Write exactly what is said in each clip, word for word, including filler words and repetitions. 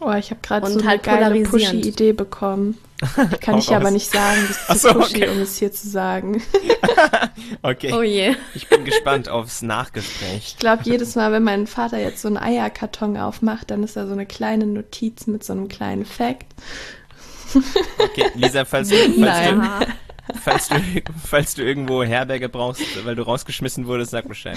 Oh, ich habe gerade Und so eine halt geile polarisierend. Pushy-Idee bekommen. Kann Hau ich aber raus. nicht sagen, das ist Ach zu so, pushy, okay. um es hier zu sagen. Okay. Oh je. Ich bin gespannt aufs Nachgespräch. Ich glaube, jedes Mal, wenn mein Vater jetzt so einen Eierkarton aufmacht, dann ist da so eine kleine Notiz mit so einem kleinen Fact. Okay, Lisa, falls du, falls Nein. du, falls du, falls du irgendwo Herberge brauchst, weil du rausgeschmissen wurdest, sag Bescheid.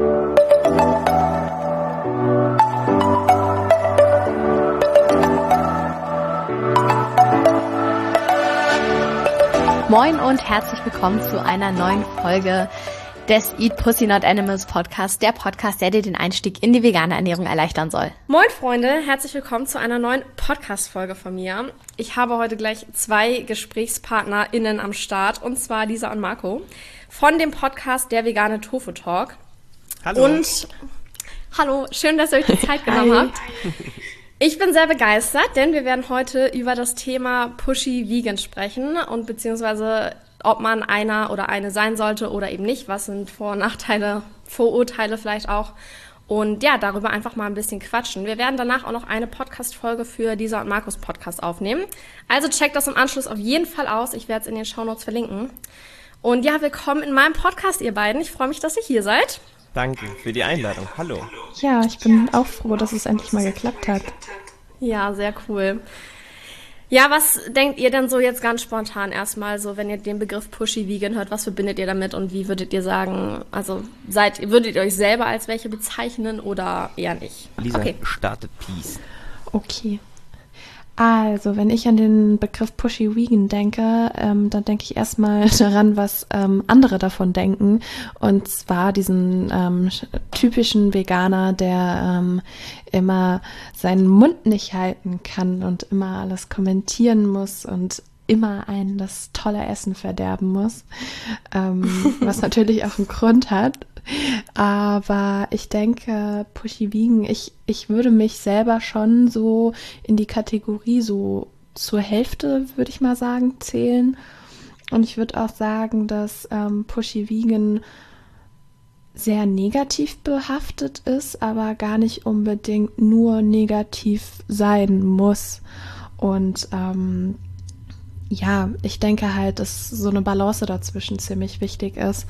Moin und herzlich willkommen zu einer neuen Folge des Eat Pussy Not Animals Podcast, der Podcast, der dir den Einstieg in die vegane Ernährung erleichtern soll. Moin Freunde, herzlich willkommen zu einer neuen Podcast-Folge von mir. Ich habe heute gleich zwei GesprächspartnerInnen am Start, und zwar Lisa und Marco von dem Podcast Der vegane Tofu Talk. Hallo. Und hallo, schön, dass ihr euch die Zeit genommen Hi. habt. Ich bin sehr begeistert, denn wir werden heute über das Thema Pushy Vegan sprechen und beziehungsweise ob man einer oder eine sein sollte oder eben nicht. Was sind Vor- und Nachteile, Vorurteile vielleicht auch. Und ja, darüber einfach mal ein bisschen quatschen. Wir werden danach auch noch eine Podcast-Folge für Lisa und Markus Podcast aufnehmen. Also checkt das im Anschluss auf jeden Fall aus. Ich werde es in den Shownotes verlinken. Und ja, willkommen in meinem Podcast, ihr beiden. Ich freue mich, dass ihr hier seid. Danke für die Einladung. Hallo. Ja, ich bin auch froh, dass es endlich mal geklappt hat. Ja, sehr cool. Ja, was denkt ihr denn so jetzt ganz spontan erstmal so, wenn ihr den Begriff Pushy Vegan hört? Was verbindet ihr damit und wie würdet ihr sagen, also seid, würdet ihr euch selber als welche bezeichnen oder eher nicht? Lisa Okay. startet Peace. Okay. Also, wenn ich an den Begriff Pushy Vegan denke, ähm, dann denke ich erstmal daran, was ähm, andere davon denken. Und zwar diesen ähm, typischen Veganer, der ähm, immer seinen Mund nicht halten kann und immer alles kommentieren muss und immer einen das tolle Essen verderben muss. Ähm, was natürlich auch einen Grund hat. Aber ich denke, Pushy Vegan, ich, ich würde mich selber schon so in die Kategorie so zur Hälfte, würde ich mal sagen, zählen. Und ich würde auch sagen, dass ähm, Pushy Vegan sehr negativ behaftet ist, aber gar nicht unbedingt nur negativ sein muss. Und ähm, ja, ich denke halt, dass so eine Balance dazwischen ziemlich wichtig ist.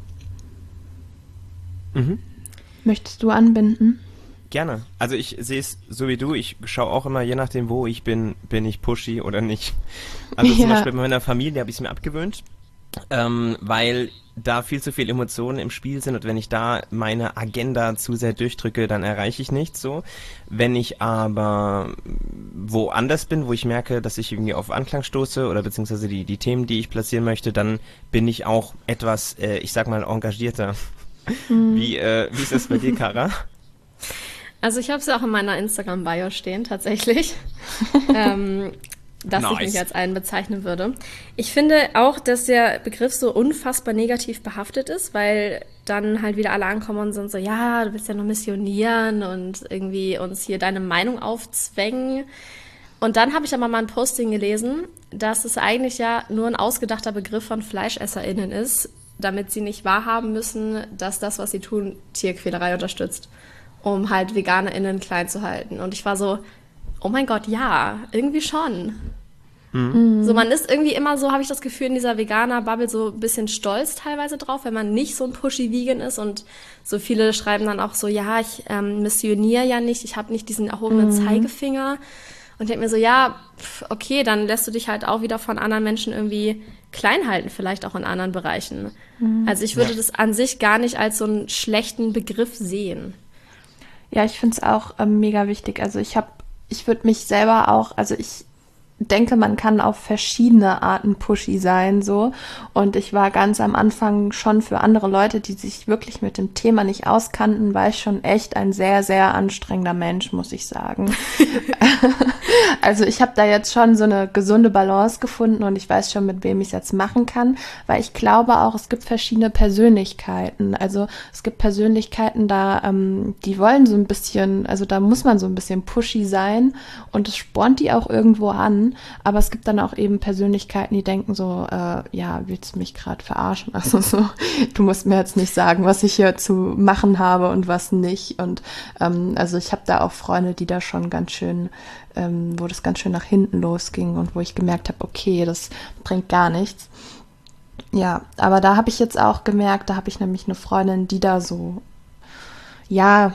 Mhm. Möchtest du anbinden? Gerne. Also ich sehe es so wie du. Ich schaue auch immer, je nachdem, wo ich bin, bin ich pushy oder nicht. Also zum Ja. Beispiel bei meiner Familie habe ich es mir abgewöhnt, ähm, weil da viel zu viele Emotionen im Spiel sind und wenn ich da meine Agenda zu sehr durchdrücke, dann erreiche ich nichts so. Wenn ich aber woanders bin, wo ich merke, dass ich irgendwie auf Anklang stoße oder beziehungsweise die, die Themen, die ich platzieren möchte, dann bin ich auch etwas, äh, ich sag mal, engagierter. Wie, äh, wie ist das bei dir, Cara? Also ich habe es ja auch in meiner Instagram-Bio stehen, tatsächlich, ähm, dass ich Nice. mich als einen bezeichnen würde. Ich finde auch, dass der Begriff so unfassbar negativ behaftet ist, weil dann halt wieder alle ankommen und sind so, ja, du willst ja nur missionieren und irgendwie uns hier deine Meinung aufzwängen. Und dann habe ich aber mal ein Posting gelesen, dass es eigentlich ja nur ein ausgedachter Begriff von FleischesserInnen ist, damit sie nicht wahrhaben müssen, dass das, was sie tun, Tierquälerei unterstützt, um halt VeganerInnen klein zu halten. Und ich war so, oh mein Gott, ja, irgendwie schon. Mhm. So, man ist irgendwie immer so, habe ich das Gefühl, in dieser Veganer-Bubble so ein bisschen stolz teilweise drauf, wenn man nicht so ein pushy Vegan ist. Und so viele schreiben dann auch so, ja, ich ähm, missioniere ja nicht, ich habe nicht diesen erhobenen Zeigefinger. Und ich denke mir so, ja, pf, okay, dann lässt du dich halt auch wieder von anderen Menschen irgendwie klein halten, vielleicht auch in anderen Bereichen. Also ich würde Ja. das an sich gar nicht als so einen schlechten Begriff sehen. Ja, ich finde es auch ähm, mega wichtig. Also ich habe, ich würde mich selber auch, also ich denke, man kann auf verschiedene Arten pushy sein, so. Und ich war ganz am Anfang schon für andere Leute, die sich wirklich mit dem Thema nicht auskannten, war ich schon echt ein sehr, sehr anstrengender Mensch, muss ich sagen. Also ich habe da jetzt schon so eine gesunde Balance gefunden und ich weiß schon, mit wem ich es jetzt machen kann, weil ich glaube auch, es gibt verschiedene Persönlichkeiten. Also es gibt Persönlichkeiten da, ähm, die wollen so ein bisschen, also da muss man so ein bisschen pushy sein und es spornt die auch irgendwo an. an. Aber es gibt dann auch eben Persönlichkeiten, die denken so, äh, ja, willst du mich gerade verarschen? Also so, du musst mir jetzt nicht sagen, was ich hier zu machen habe und was nicht. Und ähm, also ich habe da auch Freunde, die da schon ganz schön, ähm, wo das ganz schön nach hinten losging und wo ich gemerkt habe, okay, das bringt gar nichts. Ja, aber da habe ich jetzt auch gemerkt, da habe ich nämlich eine Freundin, die da so, ja,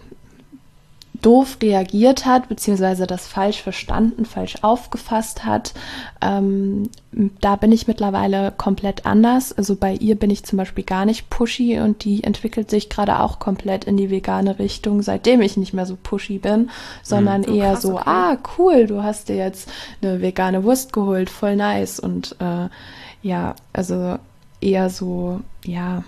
doof reagiert hat, beziehungsweise das falsch verstanden, falsch aufgefasst hat. Ähm, da bin ich mittlerweile komplett anders. Also bei ihr bin ich zum Beispiel gar nicht pushy und die entwickelt sich gerade auch komplett in die vegane Richtung, seitdem ich nicht mehr so pushy bin, sondern mhm. oh, eher krass, so, okay. ah, cool, du hast dir jetzt eine vegane Wurst geholt, voll nice. Und äh, ja, also eher so, ja,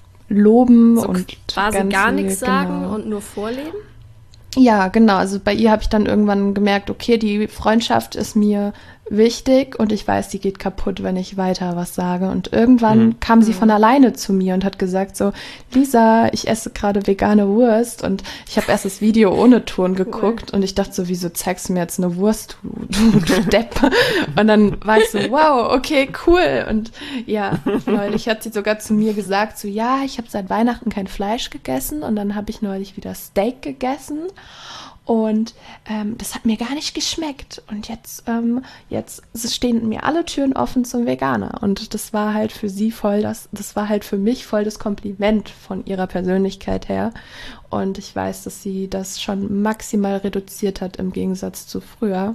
loben so und quasi ganz gar viel, nichts sagen genau. und nur vorleben? Ja, genau. Also bei ihr habe ich dann irgendwann gemerkt, okay, die Freundschaft ist mir wichtig und ich weiß, die geht kaputt, wenn ich weiter was sage. Und irgendwann Mhm. kam sie von alleine zu mir und hat gesagt so, Lisa, ich esse gerade vegane Wurst. Und ich habe erst das Video ohne Ton geguckt und ich dachte so, wieso zeigst du mir jetzt eine Wurst, du, du, du Depp? Und dann war ich so, wow, okay, cool. Und ja, neulich hat sie sogar zu mir gesagt so, ja, ich habe seit Weihnachten kein Fleisch gegessen und dann habe ich neulich wieder Steak gegessen. Und ähm, das hat mir gar nicht geschmeckt. Und jetzt, ähm, jetzt stehen mir alle Türen offen zum Veganer. Und das war halt für sie voll das, das war halt für mich voll das Kompliment von ihrer Persönlichkeit her. Und ich weiß, dass sie das schon maximal reduziert hat im Gegensatz zu früher.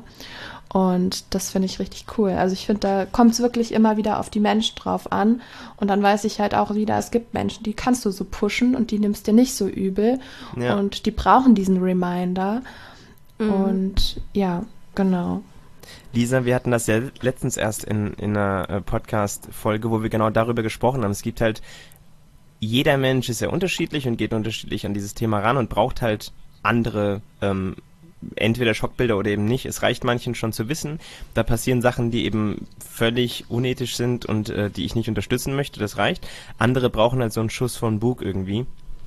Und das finde ich richtig cool. Also ich finde, da kommt es wirklich immer wieder auf die Menschen drauf an. Und dann weiß ich halt auch wieder, es gibt Menschen, die kannst du so pushen und die nimmst dir nicht so übel. Ja. Und die brauchen diesen Reminder. Mhm. Und ja, genau. Lisa, wir hatten das ja letztens erst in, in einer äh, Podcast-Folge, wo wir genau darüber gesprochen haben. Es gibt halt, jeder Mensch ist ja unterschiedlich und geht unterschiedlich an dieses Thema ran und braucht halt andere ähm, entweder Schockbilder oder eben nicht. Es reicht manchen schon zu wissen, da passieren Sachen, die eben völlig unethisch sind und äh, die ich nicht unterstützen möchte, das reicht. Andere brauchen halt so einen Schuss von Bug irgendwie.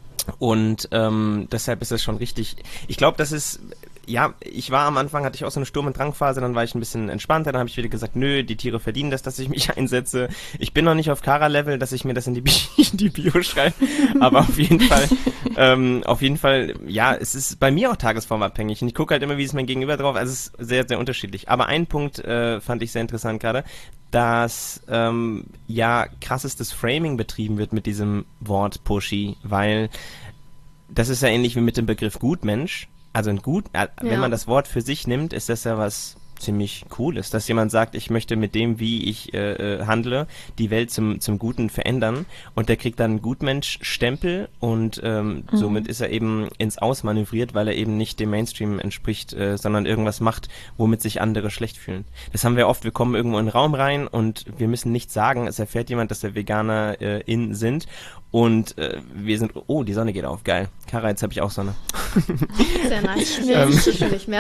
Und ähm, deshalb ist das schon richtig. Ich glaube, das ist, ja, ich war am Anfang, hatte ich auch so eine Sturm- und Drangphase, dann war ich ein bisschen entspannter, dann habe ich wieder gesagt, nö, die Tiere verdienen das, dass ich mich einsetze. Ich bin noch nicht auf Kara-Level, dass ich mir das in die, Bi in die Bio schreibe, aber auf jeden Fall, ähm, auf jeden Fall, ja, es ist bei mir auch tagesformabhängig und ich gucke halt immer, wie ist mein Gegenüber drauf, also es ist sehr, sehr unterschiedlich. Aber ein Punkt äh, fand ich sehr interessant gerade, dass ähm, ja krassestes Framing betrieben wird mit diesem Wort Pushy, weil das ist ja ähnlich wie mit dem Begriff Gutmensch. Also ein Gut, äh, ja. wenn man das Wort für sich nimmt, ist das ja was ziemlich Cooles, dass jemand sagt, ich möchte mit dem, wie ich äh, handle, die Welt zum zum Guten verändern und der kriegt dann einen Gutmensch-Stempel und ähm, mhm. somit ist er eben ins Aus manövriert, weil er eben nicht dem Mainstream entspricht, äh, sondern irgendwas macht, womit sich andere schlecht fühlen. Das haben wir oft, wir kommen irgendwo in den Raum rein und wir müssen nichts sagen, es erfährt jemand, dass wir Veganer äh, in sind und äh, wir sind, oh, die Sonne geht auf, geil. Kara, jetzt habe ich auch Sonne. Sehr nice. Nee, ähm, das ist schon nicht mehr.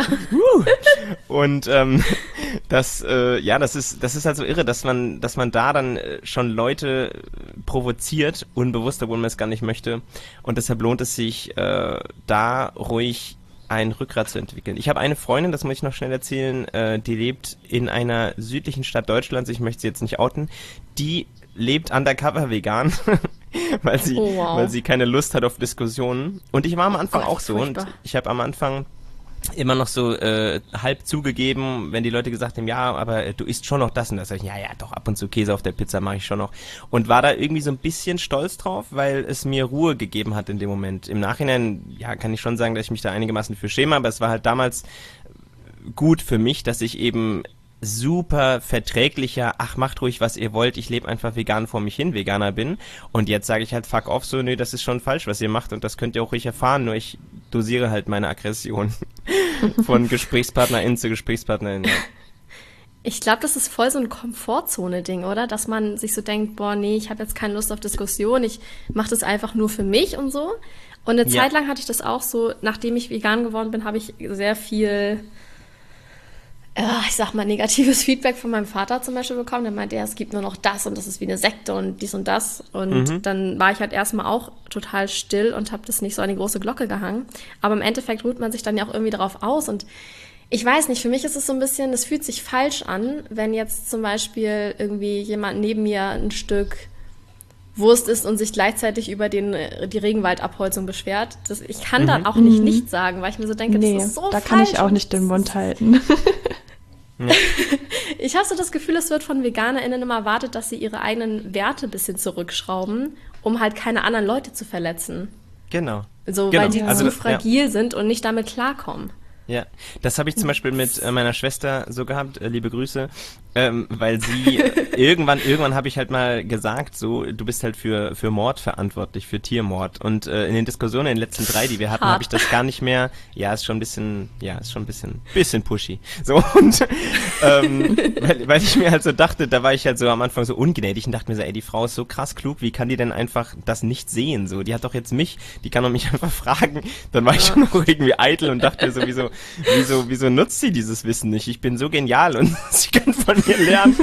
Und ähm, das, äh, ja, das ist, das ist halt so irre, dass man, dass man da dann äh, schon Leute provoziert, unbewusst, obwohl man es gar nicht möchte. Und deshalb lohnt es sich, äh, da ruhig ein Rückgrat zu entwickeln. Ich habe eine Freundin, das muss ich noch schnell erzählen, äh, die lebt in einer südlichen Stadt Deutschlands, ich möchte sie jetzt nicht outen, die lebt undercover vegan, weil sie, oh, wow. weil sie keine Lust hat auf Diskussionen. Und ich war am Anfang oh Gott, auch so furchtbar. und ich habe am Anfang immer noch so äh, halb zugegeben, wenn die Leute gesagt haben, ja, aber äh, du isst schon noch das und das. Sag ich, ja, ja, doch, ab und zu Käse auf der Pizza mache ich schon noch. Und war da irgendwie so ein bisschen stolz drauf, weil es mir Ruhe gegeben hat in dem Moment. Im Nachhinein, ja, kann ich schon sagen, dass ich mich da einigermaßen für schäme, aber es war halt damals gut für mich, dass ich eben super verträglicher, ach, macht ruhig, was ihr wollt, ich lebe einfach vegan vor mich hin, Veganer bin. Und jetzt sage ich halt, fuck off, so, nö, das ist schon falsch, was ihr macht und das könnt ihr auch ruhig erfahren, nur ich dosiere halt meine Aggression von GesprächspartnerInnen zu GesprächspartnerInnen. Ja. Ich glaube, das ist voll so ein Komfortzone-Ding, oder? Dass man sich so denkt, boah, nee, ich habe jetzt keine Lust auf Diskussion, ich mache das einfach nur für mich und so. Und eine Ja. Zeit lang hatte ich das auch so, nachdem ich vegan geworden bin, habe ich sehr viel, ich sag mal, negatives Feedback von meinem Vater zum Beispiel bekommen. Der meinte, ja, es gibt nur noch das und das ist wie eine Sekte und dies und das. Und Mhm. dann war ich halt erstmal auch total still und habe das nicht so an die große Glocke gehangen. Aber im Endeffekt ruht man sich dann ja auch irgendwie darauf aus. Und Ich weiß nicht, für mich ist es so ein bisschen, es fühlt sich falsch an, wenn jetzt zum Beispiel irgendwie jemand neben mir ein Stück Wurst isst und sich gleichzeitig über den, die Regenwaldabholzung beschwert. Das, ich kann mhm. dann auch nicht mhm. nicht sagen, weil ich mir so denke, nee, das ist so da falsch. Da kann ich auch nicht den Mund halten. Ja. Ich habe so das Gefühl, es wird von VeganerInnen immer erwartet, dass sie ihre eigenen Werte ein bisschen zurückschrauben, um halt keine anderen Leute zu verletzen. Genau. So, genau. weil die also zu das, fragil ja. sind und nicht damit klarkommen. Ja, das habe ich zum Beispiel mit äh, meiner Schwester so gehabt, äh, liebe Grüße, ähm, weil sie äh, irgendwann, irgendwann habe ich halt mal gesagt, so, du bist halt für für Mord verantwortlich, für Tiermord. Und äh, in den Diskussionen, in den letzten drei, die wir hatten, habe ich das gar nicht mehr, ja, ist schon ein bisschen, ja, ist schon ein bisschen, bisschen pushy. So, und ähm, weil, weil ich mir halt so dachte, da war ich halt so am Anfang so ungnädig und dachte mir so, ey, die Frau ist so krass klug, wie kann die denn einfach das nicht sehen? So, die hat doch jetzt mich, die kann doch mich einfach fragen. Dann war ich schon noch irgendwie eitel und dachte mir sowieso, wieso, wieso nutzt sie dieses Wissen nicht? Ich bin so genial und sie kann von mir lernen.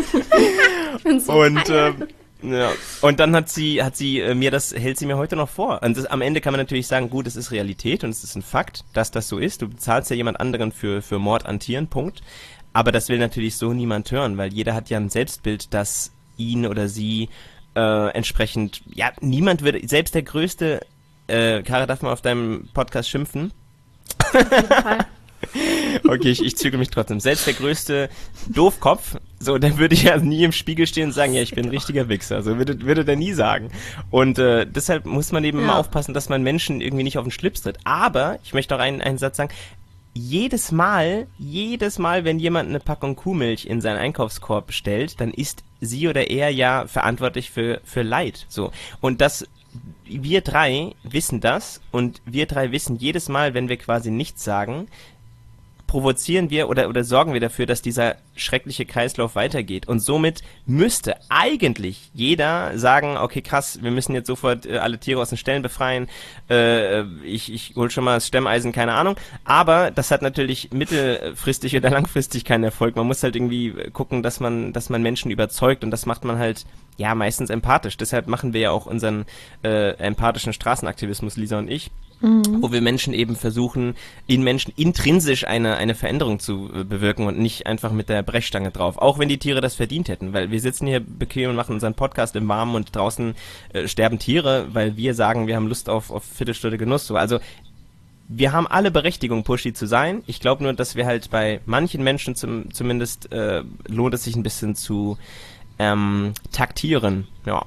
So und ähm, ja. Und dann hat sie, hat sie äh, mir das, hält sie mir heute noch vor. Und das, am Ende kann man natürlich sagen, gut, es ist Realität und es ist ein Fakt, dass das so ist. Du bezahlst ja jemand anderen für, für Mord an Tieren, Punkt. Aber das will natürlich so niemand hören, weil jeder hat ja ein Selbstbild, das ihn oder sie äh, entsprechend, ja, niemand würde, selbst der größte, äh, Kara, darf man auf deinem Podcast schimpfen? Auf jeden Fall. Okay, ich, ich züge mich trotzdem. Selbst der größte Doofkopf, so, der würde ja nie im Spiegel stehen und sagen, ja, ich bin ein richtiger Wichser. So würde, würde der nie sagen. Und äh, deshalb muss man eben ja. immer aufpassen, dass man Menschen irgendwie nicht auf den Schlips tritt. Aber, ich möchte noch einen, einen Satz sagen, jedes Mal, jedes Mal, wenn jemand eine Packung Kuhmilch in seinen Einkaufskorb stellt, dann ist sie oder er ja verantwortlich für, für Leid. So. Und das wir drei wissen das und wir drei wissen jedes Mal, wenn wir quasi nichts sagen, provozieren wir oder, oder sorgen wir dafür, dass dieser schreckliche Kreislauf weitergeht. Und somit müsste eigentlich jeder sagen, okay, krass, wir müssen jetzt sofort äh, alle Tiere aus den Ställen befreien, äh, ich, ich hol schon mal das Stemmeisen, keine Ahnung. Aber das hat natürlich mittelfristig oder langfristig keinen Erfolg. Man muss halt irgendwie gucken, dass man, dass man Menschen überzeugt und das macht man halt ja meistens empathisch. Deshalb machen wir ja auch unseren äh, empathischen Straßenaktivismus, Lisa und ich. Mhm. Wo wir Menschen eben versuchen, in Menschen intrinsisch eine eine Veränderung zu äh, bewirken und nicht einfach mit der Brechstange drauf. Auch wenn die Tiere das verdient hätten, weil wir sitzen hier bequem und machen unseren Podcast im Warmen und draußen äh, sterben Tiere, weil wir sagen, wir haben Lust auf auf Viertelstunde Genuss. So, also wir haben alle Berechtigung, pushy zu sein. Ich glaube nur, dass wir halt bei manchen Menschen zum, zumindest äh, lohnt es sich ein bisschen zu ähm, taktieren. Ja.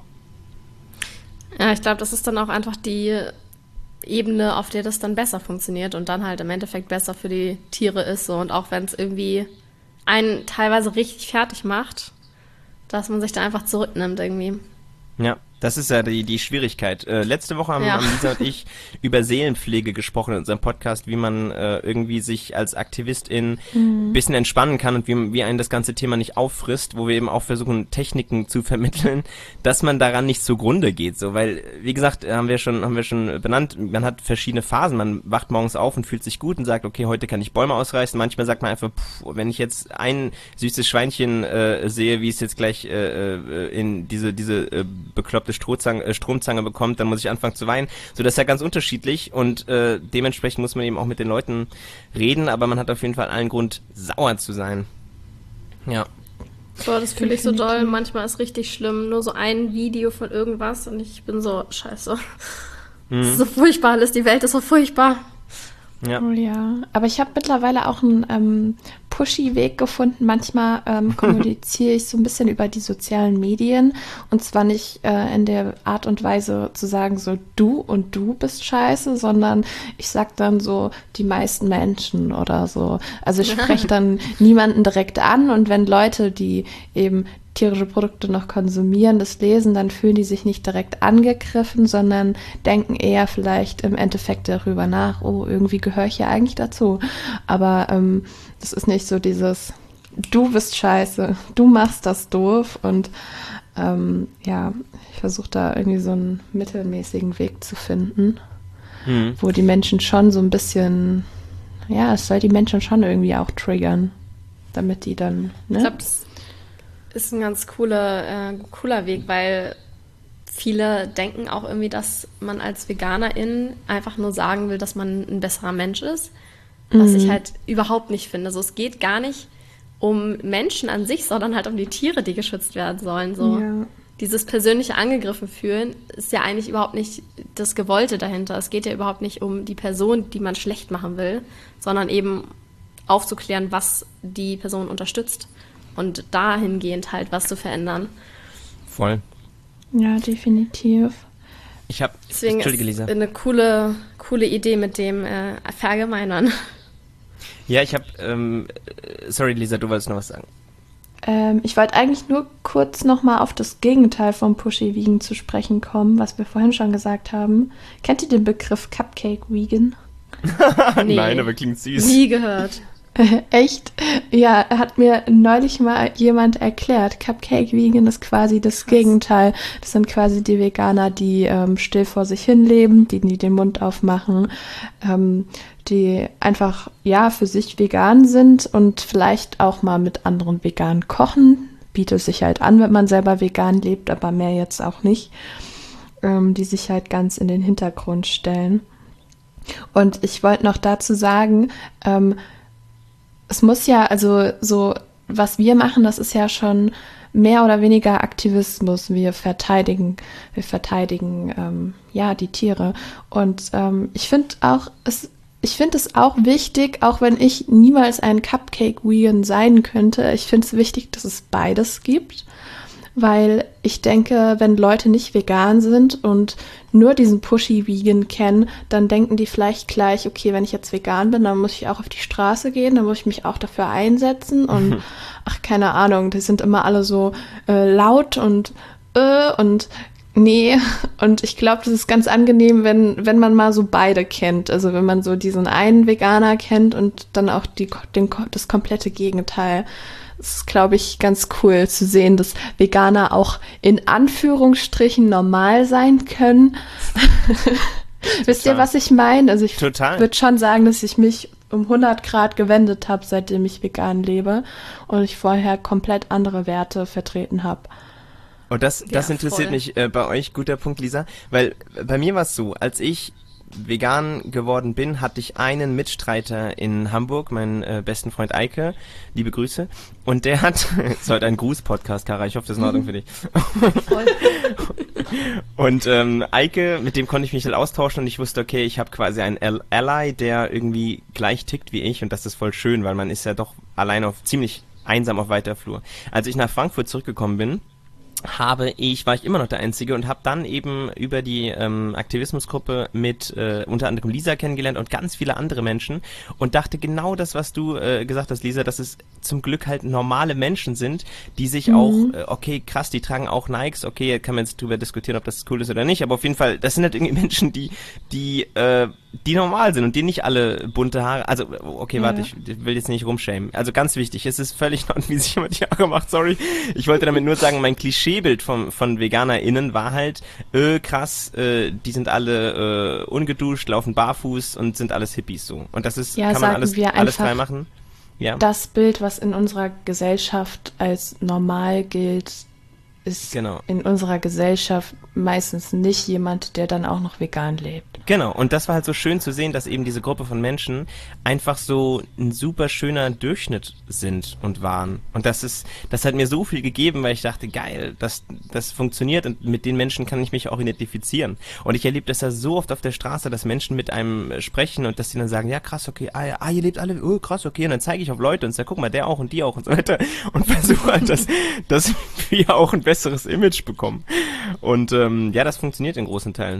Ja, ich glaube, das ist dann auch einfach die Ebene, auf der das dann besser funktioniert und dann halt im Endeffekt besser für die Tiere ist. So. Und auch wenn es irgendwie einen teilweise richtig fertig macht, dass man sich da einfach zurücknimmt irgendwie. Ja, das ist ja die, die Schwierigkeit. Äh, letzte Woche haben, ja. haben Lisa und ich über Seelenpflege gesprochen in unserem Podcast, wie man äh, irgendwie sich als Aktivistin ein mhm. bisschen entspannen kann und wie, wie einen das ganze Thema nicht auffrisst, wo wir eben auch versuchen, Techniken zu vermitteln, dass man daran nicht zugrunde geht. So, weil, wie gesagt, haben wir schon, haben wir schon benannt, man hat verschiedene Phasen. Man wacht morgens auf und fühlt sich gut und sagt, okay, heute kann ich Bäume ausreißen. Manchmal sagt man einfach, pff, wenn ich jetzt ein süßes Schweinchen äh, sehe, wie es jetzt gleich äh, äh, in diese, diese äh, bekloppte Strohzange, äh, Stromzange bekommt, dann muss ich anfangen zu weinen. So, das ist ja ganz unterschiedlich und äh, dementsprechend muss man eben auch mit den Leuten reden, aber man hat auf jeden Fall allen Grund, sauer zu sein. Ja. Boah, das fühle ich so doll. Manchmal ist richtig schlimm. Nur so ein Video von irgendwas und ich bin so, scheiße. Mhm. Das ist so furchtbar alles. Die Welt ist so furchtbar. Ja. Oh ja, aber ich habe mittlerweile auch einen ähm, pushy-Weg gefunden. Manchmal ähm, kommuniziere ich so ein bisschen über die sozialen Medien und zwar nicht äh, in der Art und Weise zu sagen, so du und du bist scheiße, sondern ich sag dann so die meisten Menschen oder so. Also ich spreche dann niemanden direkt an und wenn Leute, die eben tierische Produkte noch konsumieren, das lesen, dann fühlen die sich nicht direkt angegriffen, sondern denken eher vielleicht im Endeffekt darüber nach, oh, irgendwie gehöre ich ja eigentlich dazu. Aber ähm, das ist nicht so dieses, du bist scheiße, du machst das doof und ähm, ja, ich versuche da irgendwie so einen mittelmäßigen Weg zu finden, mhm. wo die Menschen schon so ein bisschen, ja, es soll die Menschen schon irgendwie auch triggern, damit die dann, ne? Ich glaube, das ist ein ganz cooler, äh, cooler Weg, weil viele denken auch irgendwie, dass man als Veganerin einfach nur sagen will, dass man ein besserer Mensch ist. was Mhm. ich halt überhaupt nicht finde. So, es geht gar nicht um Menschen an sich, sondern halt um die Tiere, die geschützt werden sollen. So. Ja. Dieses persönliche angegriffen fühlen ist ja eigentlich überhaupt nicht das Gewollte dahinter. Es geht ja überhaupt nicht um die Person, die man schlecht machen will, sondern eben aufzuklären, was die Person unterstützt und dahingehend halt was zu verändern. Voll. Ja, definitiv. Ich habe, Deswegen Entschuldige, ist Lisa. eine coole, coole Idee mit dem äh, Verallgemeinern. Ja, ich habe, ähm, äh, sorry, Lisa, du wolltest noch was sagen. Ähm, ich wollte eigentlich nur kurz nochmal auf das Gegenteil vom Pushy Vegan zu sprechen kommen, was wir vorhin schon gesagt haben. Kennt ihr den Begriff Cupcake Vegan? Nee. Nein, aber klingt süß. Nie gehört. Echt? Ja, hat mir neulich mal jemand erklärt. Cupcake Vegan ist quasi das Gegenteil. Das sind quasi die Veganer, die ähm, still vor sich hin leben, die nie den Mund aufmachen, ähm, die einfach, ja, für sich vegan sind und vielleicht auch mal mit anderen Veganen kochen. Bietet sich halt an, wenn man selber vegan lebt, aber mehr jetzt auch nicht. Ähm, die sich halt ganz in den Hintergrund stellen. Und ich wollte noch dazu sagen, ähm, es muss ja, also so, was wir machen, das ist ja schon mehr oder weniger Aktivismus. Wir verteidigen, wir verteidigen, ähm, ja, die Tiere. Und ähm, ich finde auch, es, ich finde es auch wichtig, auch wenn ich niemals ein Cupcake-Vegan sein könnte, ich finde es wichtig, dass es beides gibt. Weil ich denke, wenn Leute nicht vegan sind und nur diesen Pushy Vegan kennen, dann denken die vielleicht gleich, okay, wenn ich jetzt vegan bin, dann muss ich auch auf die Straße gehen, dann muss ich mich auch dafür einsetzen und ach, keine Ahnung, die sind immer alle so äh, laut und äh, und nee. Und ich glaube, das ist ganz angenehm, wenn, wenn man mal so beide kennt. Also wenn man so diesen einen Veganer kennt und dann auch die, den, das komplette Gegenteil. Es ist, glaube ich, ganz cool zu sehen, dass Veganer auch in Anführungsstrichen normal sein können. Wisst ihr, was ich meine? Also ich würde schon sagen, dass ich mich um hundert Grad gewendet habe, seitdem ich vegan lebe und ich vorher komplett andere Werte vertreten habe. Und das, das Ja, interessiert voll. mich äh, bei euch, guter Punkt, Lisa, weil bei mir war es so, als ich vegan geworden bin, hatte ich einen Mitstreiter in Hamburg, meinen äh, besten Freund Eike, liebe Grüße, und der hat, es ist heute ein Gruß-Podcast, Kara, ich hoffe, das ist in Ordnung für dich. Voll. Und ähm, Eike, mit dem konnte ich mich halt austauschen und ich wusste, okay, ich habe quasi einen Al- Ally, der irgendwie gleich tickt wie ich und das ist voll schön, weil man ist ja doch allein auf, ziemlich einsam auf weiter Flur. Als ich nach Frankfurt zurückgekommen bin, habe ich, war ich immer noch der Einzige und habe dann eben über die ähm, Aktivismusgruppe mit äh, unter anderem Lisa kennengelernt und ganz viele andere Menschen und dachte genau das, was du äh, gesagt hast, Lisa, dass es zum Glück halt normale Menschen sind, die sich Mhm. auch, äh, okay, krass, die tragen auch Nikes, okay, kann man jetzt drüber diskutieren, ob das cool ist oder nicht, aber auf jeden Fall, das sind halt irgendwie Menschen, die, die, äh, die normal sind und die nicht alle bunte Haare, also, okay, Ja. warte, ich, ich will jetzt nicht rumschämen, also ganz wichtig, es ist völlig in Ordnung, wie sich jemand die Haare macht, sorry, ich wollte damit nur sagen, mein Klischeebild von, von VeganerInnen war halt, äh, krass, äh, die sind alle äh, ungeduscht, laufen barfuß und sind alles Hippies so. Und das ist, Ja, kann man sagen alles, wir alles einfach frei machen. Ja, Das Bild, was in unserer Gesellschaft als normal gilt, ist genau. in unserer Gesellschaft meistens nicht jemand, der dann auch noch vegan lebt. Genau, und das war halt so schön zu sehen, dass eben diese Gruppe von Menschen einfach so ein super schöner Durchschnitt sind und waren. Und das ist, das hat mir so viel gegeben, weil ich dachte, geil, das, das funktioniert und mit den Menschen kann ich mich auch identifizieren. Und ich erlebe das ja so oft auf der Straße, dass Menschen mit einem sprechen und dass die dann sagen, ja krass, okay, ah, ja, ah ihr lebt alle, oh krass, okay, und dann zeige ich auf Leute und sage, guck mal, der auch und die auch und so weiter und versuche halt, dass, dass wir auch ein besseres Image bekommen. Und ähm, ja, das funktioniert in großen Teilen.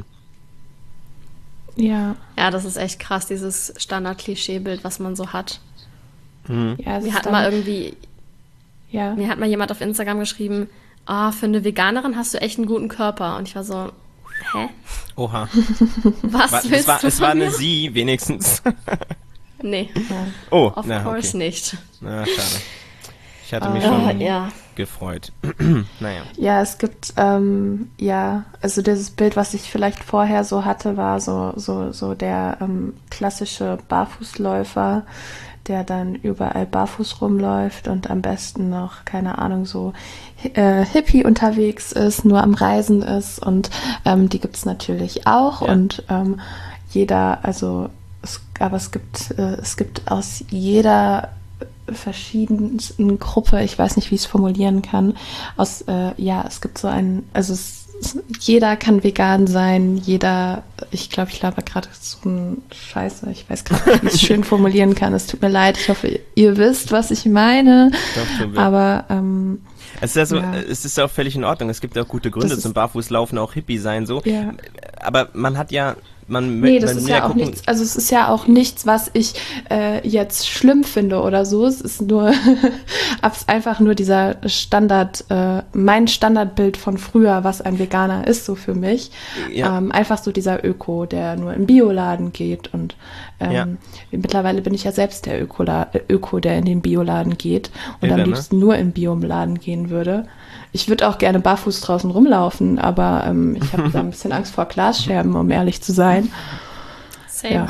Ja, Ja, das ist echt krass, dieses Standard-Klischeebild, was man so hat. Mhm. ja, es Mir ist hat dann, mal irgendwie, ja. mir hat mal jemand auf Instagram geschrieben, ah, für eine Veganerin hast du echt einen guten Körper. Und ich war so, hä? Oha. Was War, es willst war, du es von war eine mir? Sie wenigstens. Nee, Oh, of na, course okay. nicht. Na, schade. Ich hatte mich Oh, schon ja. gefreut. Naja. Ja, es gibt, ähm, ja, also dieses Bild, was ich vielleicht vorher so hatte, war so, so, so der ähm, klassische Barfußläufer, der dann überall barfuß rumläuft und am besten noch, keine Ahnung, so äh, Hippie unterwegs ist, nur am Reisen ist und ähm, die gibt's natürlich auch Ja. und ähm, jeder, also es, aber es gibt, äh, es gibt aus jeder verschiedensten Gruppe, ich weiß nicht, wie ich es formulieren kann, aus, äh, ja, es gibt so ein, also es, es, jeder kann vegan sein, jeder, ich glaube, ich laber gerade so ein Scheiße, ich weiß gerade nicht, wie ich es schön formulieren kann, es tut mir leid, ich hoffe, ihr wisst, was ich meine, Doch, aber ähm, es ist ja so, ja. es ist ja auch völlig in Ordnung, es gibt ja auch gute Gründe zum Barfußlaufen, auch Hippie sein, so, ja. Aber man hat ja Man, nee, das man ist ja auch gucken. nichts, also es ist ja auch nichts, was ich äh, jetzt schlimm finde oder so. Es ist nur einfach nur dieser Standard, äh, mein Standardbild von früher, was ein Veganer ist, so für mich. Ja. Ähm, einfach so dieser Öko, der nur im Bioladen geht und ähm, ja. mittlerweile bin ich ja selbst der Ökola- Öko, der in den Bioladen geht und ja, am liebsten ne? nur im Bioladen gehen würde. Ich würde auch gerne barfuß draußen rumlaufen, aber ähm, ich habe da ein bisschen Angst vor Glasscherben, um ehrlich zu sein. Same. Ja,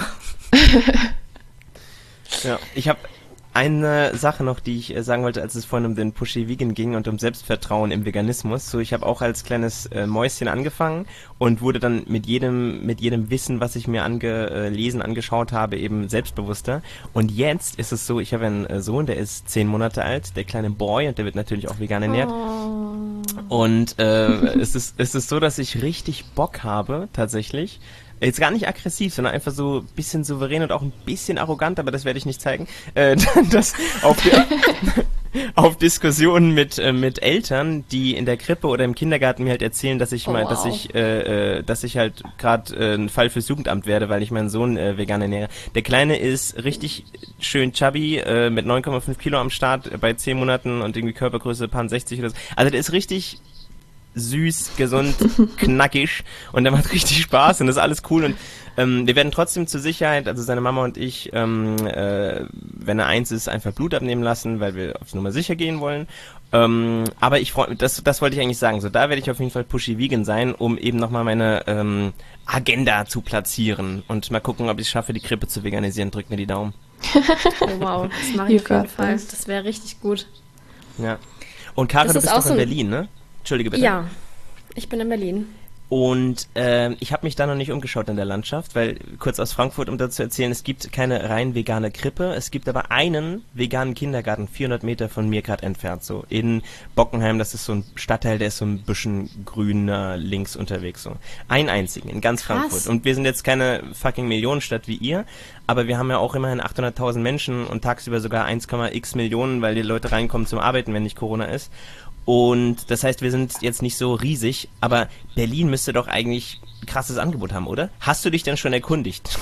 ja ich habe eine Sache noch, die ich äh, sagen wollte, als es vorhin um den Pushy Vegan ging und um Selbstvertrauen im Veganismus. So, ich habe auch als kleines äh, Mäuschen angefangen und wurde dann mit jedem mit jedem Wissen, was ich mir angelesen, angeschaut habe, eben selbstbewusster. Und jetzt ist es so, ich habe einen äh, Sohn, der ist zehn Monate alt, der kleine Boy, und der wird natürlich auch vegan ernährt. Oh. Und äh, es ist es ist so, dass ich richtig Bock habe, tatsächlich. Jetzt gar nicht aggressiv, sondern einfach so ein bisschen souverän und auch ein bisschen arrogant, aber das werde ich nicht zeigen, äh, das auf, die, auf Diskussionen mit äh, mit Eltern, die in der Krippe oder im Kindergarten mir halt erzählen, dass ich oh, mal, wow. dass ich äh, äh, dass ich halt gerade äh, ein Fall fürs Jugendamt werde, weil ich meinen Sohn äh, vegan ernähre. Der Kleine ist richtig schön chubby, äh, mit neun Komma fünf Kilo am Start, äh, bei zehn Monaten und irgendwie Körpergröße paar sechzig oder so. Also der ist richtig süß, gesund, knackig und der macht richtig Spaß und das ist alles cool und ähm, wir werden trotzdem zur Sicherheit, also seine Mama und ich, ähm, äh, wenn er eins ist, einfach Blut abnehmen lassen, weil wir auf Nummer sicher gehen wollen. Ähm, aber ich freue das, das wollte ich eigentlich sagen. So, da werde ich auf jeden Fall Pushy Vegan sein, um eben nochmal meine ähm, Agenda zu platzieren und mal gucken, ob ich es schaffe, die Krippe zu veganisieren. Drückt mir die Daumen. Oh, wow, das mache ich auf jeden Fall. Das wäre richtig gut. Ja. Und Kara, du bist doch in so Berlin, ne? Entschuldige bitte. Ja, ich bin in Berlin. Und äh, ich habe mich da noch nicht umgeschaut in der Landschaft, weil, kurz aus Frankfurt, um dazu zu erzählen, es gibt keine rein vegane Krippe, es gibt aber einen veganen Kindergarten, vierhundert Meter von mir gerade entfernt, so in Bockenheim, das ist so ein Stadtteil, der ist so ein bisschen grüner links unterwegs, so. Einen einzigen, in ganz Krass. Frankfurt. Und wir sind jetzt keine fucking Millionenstadt wie ihr, aber wir haben ja auch immerhin achthunderttausend Menschen und tagsüber sogar eins Komma x Millionen, weil die Leute reinkommen zum Arbeiten, wenn nicht Corona ist. Und das heißt, wir sind jetzt nicht so riesig, aber Berlin müsste doch eigentlich ein krasses Angebot haben, oder? Hast du dich denn schon erkundigt?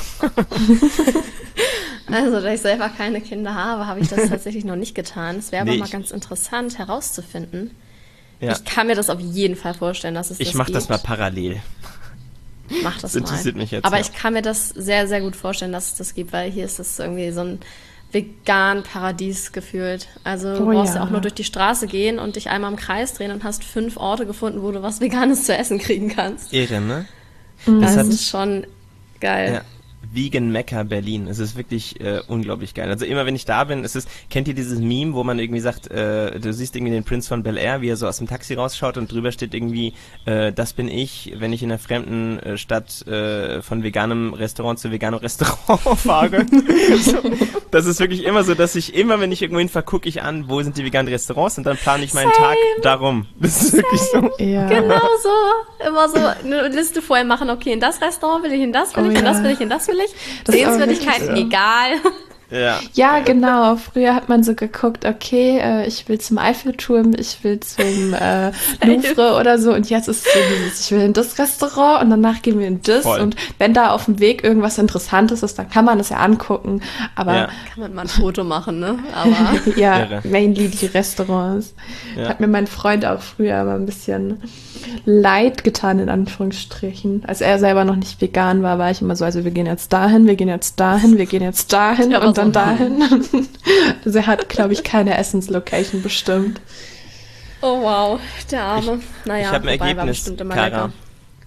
Also, da ich selber keine Kinder habe, habe ich das tatsächlich noch nicht getan. Es wäre aber nee, mal ganz interessant herauszufinden. Ja. Ich kann mir das auf jeden Fall vorstellen, dass es ich das mach gibt. Ich mache das mal parallel. Mach das, das mal. interessiert mich jetzt. Aber ja. ich kann mir das sehr, sehr gut vorstellen, dass es das gibt, weil hier ist das irgendwie so ein vegan Paradies gefühlt. Also du oh, brauchst ja. ja auch nur durch die Straße gehen und dich einmal im Kreis drehen und hast fünf Orte gefunden, wo du was Veganes zu essen kriegen kannst. Ehre, ne? Das, das ist schon geil. Ja. Vegan Mecca Berlin. Es ist wirklich äh, unglaublich geil. Also immer wenn ich da bin, es ist, kennt ihr dieses Meme, wo man irgendwie sagt, äh, du siehst irgendwie den Prinz von Bel-Air, wie er so aus dem Taxi rausschaut und drüber steht irgendwie, äh, das bin ich, wenn ich in einer fremden äh, Stadt äh, von veganem Restaurant zu veganem Restaurant fahre. So, das ist wirklich immer so, dass ich immer, wenn ich irgendwo hinfahre, gucke ich an, wo sind die veganen Restaurants und dann plane ich meinen Same. Tag darum. Das ist Same. Wirklich so. Ja. Genau so. Immer so eine Liste vorher machen, okay, in das Restaurant will ich, in das will ich, oh, in ja. das will ich, in das will ich. Sehenswürdigkeiten, ja. egal. Ja. ja, genau. Früher hat man so geguckt, okay, äh, ich will zum Eiffelturm, ich will zum äh, Louvre oder so. Und jetzt ist es so dieses, ich will in das Restaurant und danach gehen wir in das. Voll. Und wenn da auf dem Weg irgendwas Interessantes ist, dann kann man das ja angucken. Aber ja. kann man mal ein Foto machen, ne? Aber ja, Irre. Mainly die Restaurants. Ja. Hat mir mein Freund auch früher aber ein bisschen leid getan, in Anführungsstrichen. Als er selber noch nicht vegan war, war ich immer so, also wir gehen jetzt dahin, wir gehen jetzt dahin, wir gehen jetzt dahin ja, und dann so dahin. Also er hat, glaube ich, keine Essenslocation bestimmt. Oh wow, der Arme. Ich, naja, ich habe ein Ergebnis, Kara.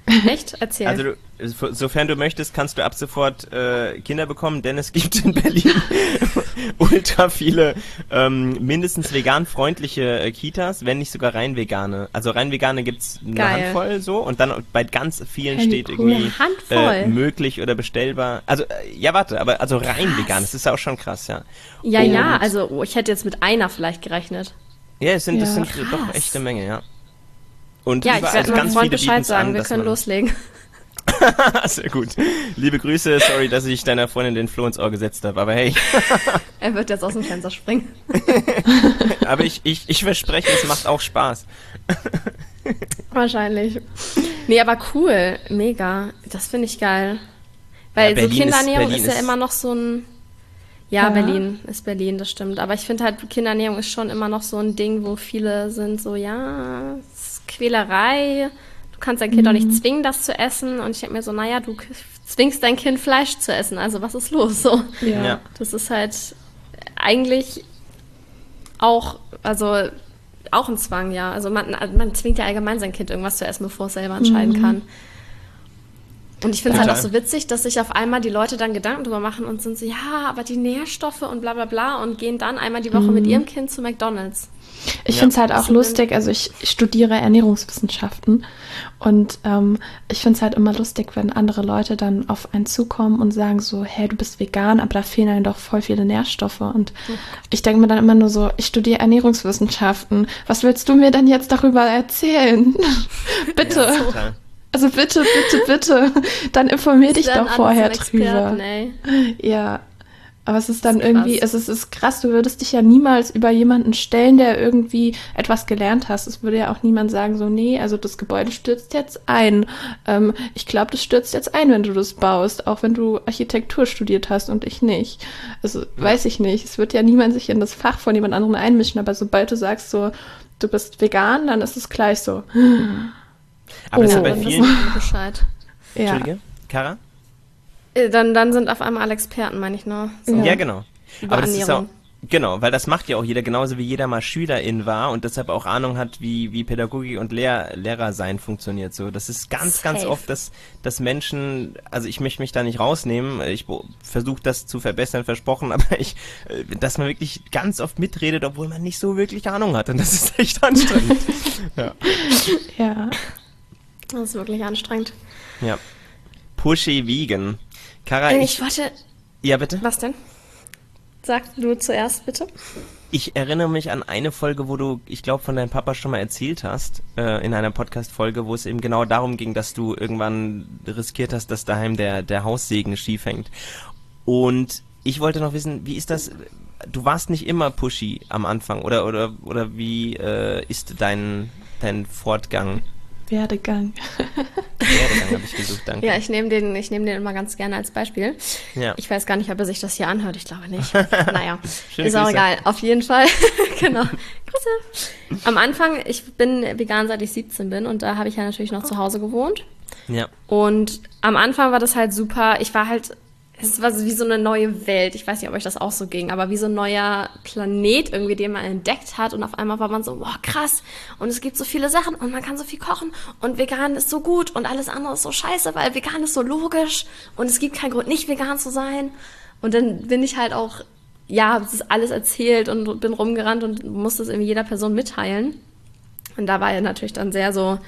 Echt? Erzähl. Also, du, sofern du möchtest, kannst du ab sofort äh, Kinder bekommen, denn es gibt in Berlin ultra viele ähm, mindestens vegan-freundliche äh, Kitas, wenn nicht sogar rein vegane. Also rein vegane gibt's eine Geil. Handvoll so und dann bei ganz vielen Hey, steht cool. irgendwie Eine Handvoll? äh, möglich oder bestellbar. Also, äh, ja, warte, aber also rein Krass. vegan, das ist auch schon krass, ja. Ja, Und- ja, also oh, ich hätte jetzt mit einer vielleicht gerechnet. Ja, es sind, das Ja. sind Krass. doch echte Menge, ja. Und Ja, ich überall- werde meinem ganz Freund viele Bescheid bieten's sagen, an, wir dass können man- loslegen. Sehr gut. Liebe Grüße, sorry, dass ich deiner Freundin den Floh ins Ohr gesetzt habe, aber hey. Er wird jetzt aus dem Fenster springen. Aber ich, ich, ich verspreche, es macht auch Spaß. Wahrscheinlich. Nee, aber cool. Mega. Das finde ich geil. Weil Ja, so Berlin ist- Kinderernährung ist, Berlin ja ist- immer noch so ein... Ja, Ja. Berlin ist Berlin, das stimmt. Aber ich finde halt, Kinderernährung ist schon immer noch so ein Ding, wo viele sind so, ja, es ist Quälerei. Du kannst dein Kind Mhm. auch nicht zwingen, das zu essen. Und ich denke mir so, naja, du k- zwingst dein Kind Fleisch zu essen. Also was ist los? So. Ja. Ja. Das ist halt eigentlich auch, also auch ein Zwang, ja. Also man, man zwingt ja allgemein sein Kind irgendwas zu essen, bevor es selber entscheiden Mhm. kann. Und ich finde es halt auch Total. so witzig, dass sich auf einmal die Leute dann Gedanken drüber machen und sind so, ja, aber die Nährstoffe und bla bla bla und gehen dann einmal die Woche mit ihrem Kind zu McDonald's. Ich Ja. finde es halt auch So lustig, also ich studiere Ernährungswissenschaften und ähm, ich finde es halt immer lustig, wenn andere Leute dann auf einen zukommen und sagen so, hey, du bist vegan, aber da fehlen einem doch voll viele Nährstoffe und ich denke mir dann immer nur so, ich studiere Ernährungswissenschaften, was willst du mir denn jetzt darüber erzählen? Bitte, Ja, total. also bitte, bitte, bitte, dann informier dich Werden doch alle vorher zum Experten, drüber. ey. Ja, aber es ist dann Das ist irgendwie, krass. es ist, es ist krass, du würdest dich ja niemals über jemanden stellen, der irgendwie etwas gelernt hast. Es würde ja auch niemand sagen, so, nee, also das Gebäude stürzt jetzt ein. Ähm, ich glaube, das stürzt jetzt ein, wenn du das baust, auch wenn du Architektur studiert hast und ich nicht. Also, weiß ich nicht. Es wird ja niemand sich in das Fach von jemand anderem einmischen, aber sobald du sagst so, du bist vegan, dann ist es gleich so. Aber das ist Oh. ja bei Dann wissen vielen. alle Bescheid. Ja, Entschuldige, Kara? Äh, Dann, dann sind auf einmal alle Experten, meine ich nur. So. Ja. Ja, genau. Über Aber das ist auch, Ernährung. genau, weil das macht ja auch jeder, genauso wie jeder mal Schülerin war und deshalb auch Ahnung hat, wie, wie Pädagogik und Lehr Lehrer sein funktioniert. So, das ist ganz, ganz Safe. oft, dass, dass Menschen, also ich möchte mich da nicht rausnehmen, ich versuche das zu verbessern, versprochen, aber ich, äh, dass man wirklich ganz oft mitredet, obwohl man nicht so wirklich Ahnung hat und das ist echt anstrengend. ja. ja. Das ist wirklich anstrengend. ja. Pushy Vegan. Kara, Äh, ich, ich wollte. ja bitte? Was denn? Sag du zuerst, bitte. Ich erinnere mich an eine Folge, wo du, ich glaube, von deinem Papa schon mal erzählt hast, äh, in einer Podcast-Folge, wo es eben genau darum ging, dass du irgendwann riskiert hast, dass daheim der, der Haussegen schief hängt. Und ich wollte noch wissen, wie ist das, du warst nicht immer pushy am Anfang, oder, oder, oder wie äh, ist dein, dein Fortgang? Werdegang. Werdegang habe ich gesucht, danke. Ja, ich nehme den, ich nehme den immer ganz gerne als Beispiel. Ja. Ich weiß gar nicht, ob er sich das hier anhört. Ich glaube nicht. Naja, Schöne ist auch Grüße. egal. Auf jeden Fall. Genau. Grüße. Am Anfang, ich bin vegan, seit ich siebzehn bin und da habe ich ja natürlich noch zu Hause gewohnt. Ja. Und am Anfang war das halt super. Ich war halt, es war so wie so eine neue Welt. Ich weiß nicht, ob euch das auch so ging, aber wie so ein neuer Planet irgendwie, den man entdeckt hat. Und auf einmal war man so, boah, krass. Und es gibt so viele Sachen und man kann so viel kochen. Und vegan ist so gut und alles andere ist so scheiße, weil vegan ist so logisch. Und es gibt keinen Grund, nicht vegan zu sein. Und dann bin ich halt auch, ja, hab das alles erzählt und bin rumgerannt und musste es irgendwie jeder Person mitteilen. Und da war er natürlich dann sehr so,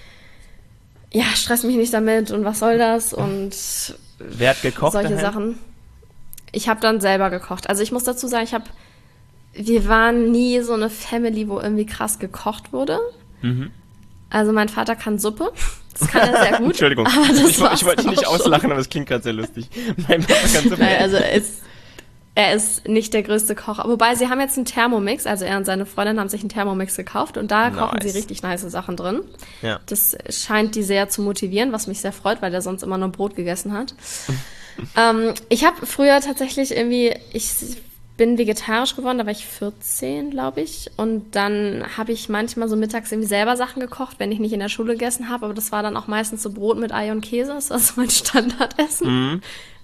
ja, stress mich nicht damit und was soll das und Wer hat gekocht solche daheim? Sachen. Ich habe dann selber gekocht. Also ich muss dazu sagen, ich habe, wir waren nie so eine Family, wo irgendwie krass gekocht wurde. Mhm. Also mein Vater kann Suppe, das kann er sehr gut. Entschuldigung, aber das ich, wo- war's ich wollte dich dann nicht auch schon. auslachen, aber es klingt gerade sehr lustig. Mein Papa kann so Nein, also er ist, er ist nicht der größte Koch. Wobei, sie haben jetzt einen Thermomix, also er und seine Freundin haben sich einen Thermomix gekauft und da kochen Nice. sie richtig nice Sachen drin. Ja. Das scheint die sehr zu motivieren, was mich sehr freut, weil der sonst immer nur Brot gegessen hat. ähm, ich habe früher tatsächlich irgendwie, ich bin vegetarisch geworden, da war ich vierzehn, glaube ich. Und dann habe ich manchmal so mittags irgendwie selber Sachen gekocht, wenn ich nicht in der Schule gegessen habe. Aber das war dann auch meistens so Brot mit Ei und Käse. Das war so mein Standardessen. Mhm.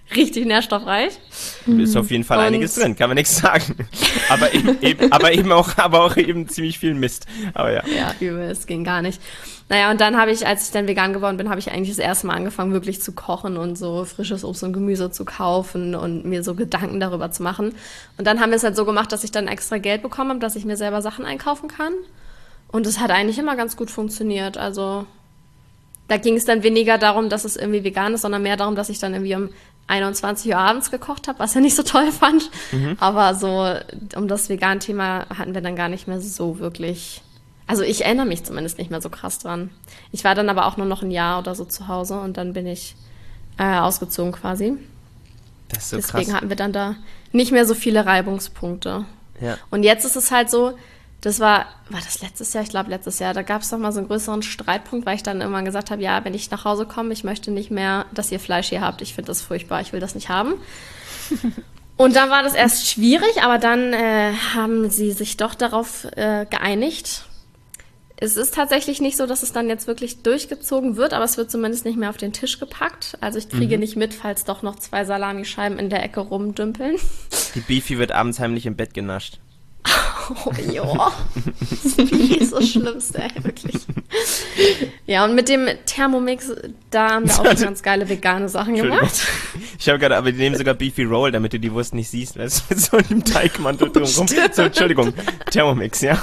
richtig nährstoffreich. Ist auf jeden Fall Und einiges drin, kann man nichts sagen. Aber eben, eben, aber eben auch, aber auch eben ziemlich viel Mist. Aber ja. Ja, übel, es ging gar nicht. Naja, und dann habe ich, als ich dann vegan geworden bin, habe ich eigentlich das erste Mal angefangen, wirklich zu kochen und so frisches Obst und Gemüse zu kaufen und mir so Gedanken darüber zu machen. Und dann haben wir es halt so gemacht, dass ich dann extra Geld bekommen habe, dass ich mir selber Sachen einkaufen kann. Und es hat eigentlich immer ganz gut funktioniert. Also da ging es dann weniger darum, dass es irgendwie vegan ist, sondern mehr darum, dass ich dann irgendwie um einundzwanzig Uhr abends gekocht habe, was ich nicht so toll fand. Mhm. Aber so um das Vegan-Thema hatten wir dann gar nicht mehr so wirklich... Also ich erinnere mich zumindest nicht mehr so krass dran. Ich war dann aber auch nur noch ein Jahr oder so zu Hause und dann bin ich äh, ausgezogen quasi. Das ist so Deswegen krass. hatten wir dann da nicht mehr so viele Reibungspunkte. Ja. Und jetzt ist es halt so, das war, war das letztes Jahr? Ich glaube letztes Jahr, da gab es noch mal so einen größeren Streitpunkt, weil ich dann irgendwann gesagt habe, ja, wenn ich nach Hause komme, ich möchte nicht mehr, dass ihr Fleisch hier habt. Ich finde das furchtbar, ich will das nicht haben. Und dann war das erst schwierig, aber dann äh, haben sie sich doch darauf äh, geeinigt. Es ist tatsächlich nicht so, dass es dann jetzt wirklich durchgezogen wird, aber es wird zumindest nicht mehr auf den Tisch gepackt. Also ich kriege mhm. nicht mit, falls doch noch zwei Salamischeiben in der Ecke rumdümpeln. Die Beefy wird abends heimlich im Bett genascht. Oh, jo. Das ist so das Schlimmste, ey, wirklich. Ja, und mit dem Thermomix, da haben wir auch schon ganz geile vegane Sachen gemacht. Ich habe gerade, aber die nehmen sogar Beefy Roll, damit du die Wurst nicht siehst, weißt du, mit so einem Teigmantel drumherum. So, Entschuldigung, Thermomix, ja.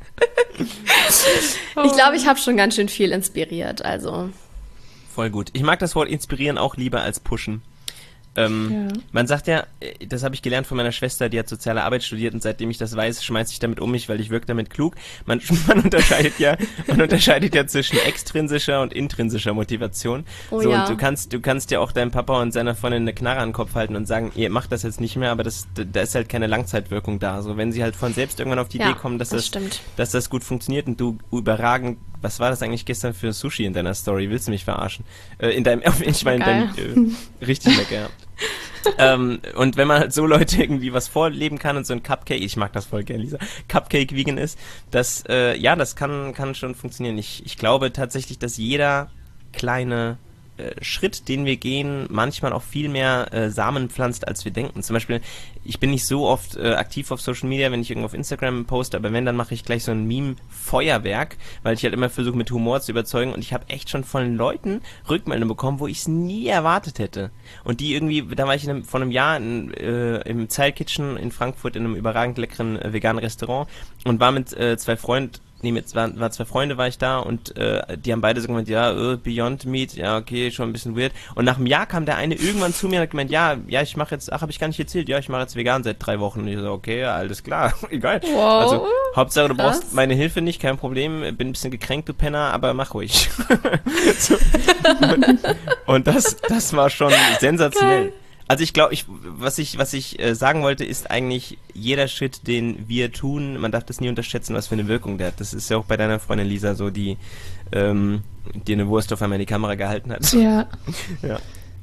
Ich glaube, ich habe schon ganz schön viel inspiriert, also. Voll gut. Ich mag das Wort inspirieren auch lieber als pushen. Ähm, ja. Man sagt ja, das habe ich gelernt von meiner Schwester, die hat soziale Arbeit studiert und seitdem ich das weiß, schmeiße ich damit um mich, weil ich wirke damit klug. Man, man unterscheidet ja, man unterscheidet ja zwischen extrinsischer und intrinsischer Motivation. Oh, so, ja. Und du kannst, du kannst ja auch deinem Papa und seiner Freundin eine Knarre an den Kopf halten und sagen, ihr macht das jetzt nicht mehr, aber das, da ist halt keine Langzeitwirkung da. So, wenn sie halt von selbst irgendwann auf die ja, Idee kommen, dass das, das dass das gut funktioniert und du überragend, was war das eigentlich gestern für Sushi in deiner Story? Willst du mich verarschen? Äh, in deinem, ich meine, in deinem, äh, richtig lecker, ja. ähm, und wenn man halt so Leute irgendwie was vorleben kann und so ein Cupcake, ich mag das voll gerne, Lisa, Cupcake vegan ist, das, äh, ja, das kann, kann schon funktionieren. Ich, ich glaube tatsächlich, dass jeder kleine äh, Schritt, den wir gehen, manchmal auch viel mehr äh, Samen pflanzt, als wir denken. Zum Beispiel, ich bin nicht so oft äh, aktiv auf Social Media, wenn ich irgendwo auf Instagram poste, aber wenn, dann mache ich gleich so ein Meme-Feuerwerk, weil ich halt immer versuche, mit Humor zu überzeugen und ich habe echt schon von Leuten Rückmeldungen bekommen, wo ich es nie erwartet hätte. Und die irgendwie, da war ich in einem, vor einem Jahr in, äh, im Zyle Kitchen in Frankfurt in einem überragend leckeren äh, veganen Restaurant und war mit äh, zwei Freunden, nee, mit war, war zwei Freunde war ich da und äh, die haben beide so gemeint, ja, äh, Beyond Meat, ja, okay, schon ein bisschen weird. Und nach einem Jahr kam der eine irgendwann zu mir und hat gemeint, ja, ja, ich mache jetzt, ach, habe ich gar nicht erzählt, ja, ich mache jetzt vegan seit drei Wochen. Und ich so, okay, ja, alles klar, egal. Wow. Also, Hauptsache, du Krass. brauchst meine Hilfe nicht, kein Problem, bin ein bisschen gekränkt, du Penner, aber mach ruhig. so. Und, und das, das war schon sensationell. Geil. Also ich glaube, ich, was ich, was ich äh, sagen wollte, ist eigentlich jeder Schritt, den wir tun, man darf das nie unterschätzen, was für eine Wirkung der hat. Das ist ja auch bei deiner Freundin Lisa so, die ähm, dir eine Wurst auf einmal in die Kamera gehalten hat. Ja. ja.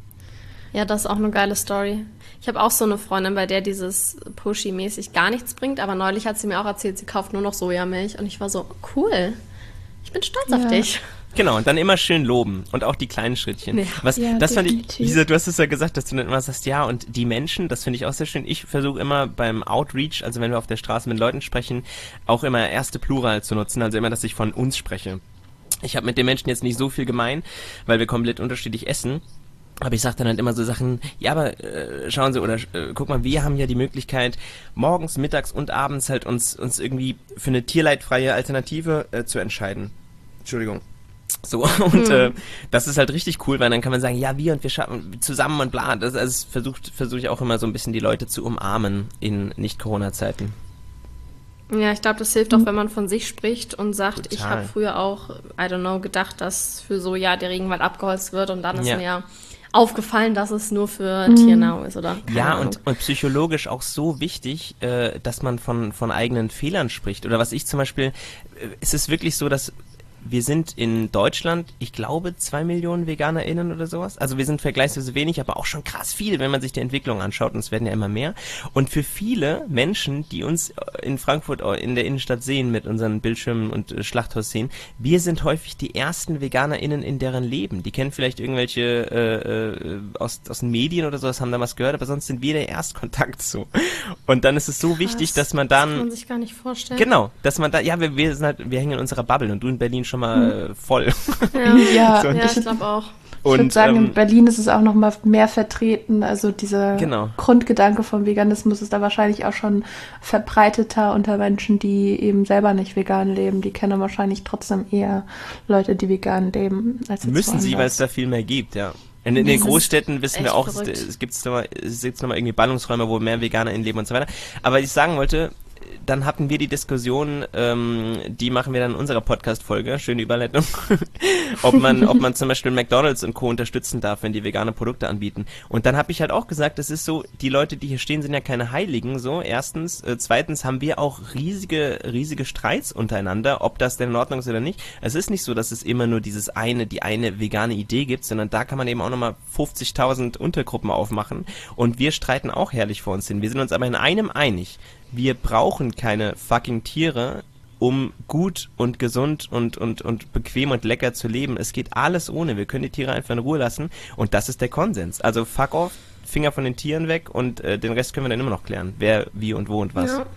Ja, das ist auch eine geile Story. Ich habe auch so eine Freundin, bei der dieses Pushy-mäßig gar nichts bringt, aber neulich hat sie mir auch erzählt, sie kauft nur noch Sojamilch und ich war so, cool, ich bin stolz Ja. auf dich. Genau, und dann immer schön loben und auch die kleinen Schrittchen. Ja. Was, Ja, das fand ich, definitiv. Lisa, du hast es ja gesagt, dass du dann immer sagst, ja, und die Menschen, das finde ich auch sehr schön. Ich versuche immer beim Outreach, also wenn wir auf der Straße mit Leuten sprechen, auch immer erste Plural zu nutzen, also immer, dass ich von uns spreche. Ich habe mit den Menschen jetzt nicht so viel gemein, weil wir komplett unterschiedlich essen. Aber ich sage dann halt immer so Sachen, ja, aber äh, schauen Sie, oder äh, guck mal, wir haben ja die Möglichkeit, morgens, mittags und abends halt uns uns irgendwie für eine tierleidfreie Alternative äh, zu entscheiden. Entschuldigung. So, und hm. äh, das ist halt richtig cool, weil dann kann man sagen, ja, wir und wir schaffen zusammen und bla. Das also versucht versuche ich auch immer so ein bisschen die Leute zu umarmen in Nicht-Corona-Zeiten. Ja, ich glaube, das hilft auch, wenn man von sich spricht und sagt, Total. ich habe früher auch, I don't know, gedacht, dass für so, ja, der Regenwald abgeholzt wird und dann ist Ja. mir aufgefallen, dass es nur für mhm. Tiernahrung ist, oder? Keine Ja, Ahnung. und, und psychologisch auch so wichtig, äh, dass man von, von eigenen Fehlern spricht. Oder was ich zum Beispiel, äh, es ist wirklich so, dass wir sind in Deutschland, ich glaube, zwei Millionen VeganerInnen oder sowas. Also wir sind vergleichsweise wenig, aber auch schon krass viel, wenn man sich die Entwicklung anschaut. Und es werden ja immer mehr. Und für viele Menschen, die uns in Frankfurt in der Innenstadt sehen mit unseren Bildschirmen und äh, Schlachthaus-Szenen, wir sind häufig die ersten VeganerInnen in deren Leben. Die kennen vielleicht irgendwelche äh, äh, aus, aus den Medien oder sowas, haben da was gehört, aber sonst sind wir der Erstkontakt so. Und dann ist es so Krass, wichtig, dass man dann... Das kann man sich gar nicht vorstellen. Genau, dass man da... Ja, wir, wir, sind halt, wir hängen in unserer Bubble und du in Berlin schon mal hm. voll. Ja, ja, so, ja ich glaube auch. Ich würde sagen, ähm, in Berlin ist es auch noch mal mehr vertreten. Also dieser genau. Grundgedanke vom Veganismus ist da wahrscheinlich auch schon verbreiteter unter Menschen, die eben selber nicht vegan leben. Die kennen wahrscheinlich trotzdem eher Leute, die vegan leben. Als jetzt Müssen sie, weil es da viel mehr gibt, ja. In, in den Großstädten wissen wir auch, verrückt. es gibt nochmal noch mal irgendwie Ballungsräume, wo mehr VeganerInnen leben und so weiter. Aber ich sagen wollte, dann hatten wir die Diskussion, ähm, die machen wir dann in unserer Podcast-Folge, schöne Überleitung, ob man ob man zum Beispiel McDonald's und Co. unterstützen darf, wenn die vegane Produkte anbieten. Und dann habe ich halt auch gesagt, das ist so, die Leute, die hier stehen, sind ja keine Heiligen, so, erstens. Äh, zweitens haben wir auch riesige, riesige Streits untereinander, ob das denn in Ordnung ist oder nicht. Es ist nicht so, dass es immer nur dieses eine, die eine vegane Idee gibt, sondern da kann man eben auch nochmal fünfzigtausend Untergruppen aufmachen. Und wir streiten auch herrlich vor uns hin. Wir sind uns aber in einem einig. Wir brauchen keine fucking Tiere, um gut und gesund und, und, und bequem und lecker zu leben. Es geht alles ohne. Wir können die Tiere einfach in Ruhe lassen und das ist der Konsens. Also fuck off, Finger von den Tieren weg und äh, den Rest können wir dann immer noch klären. Wer, wie und wo und was. Ja.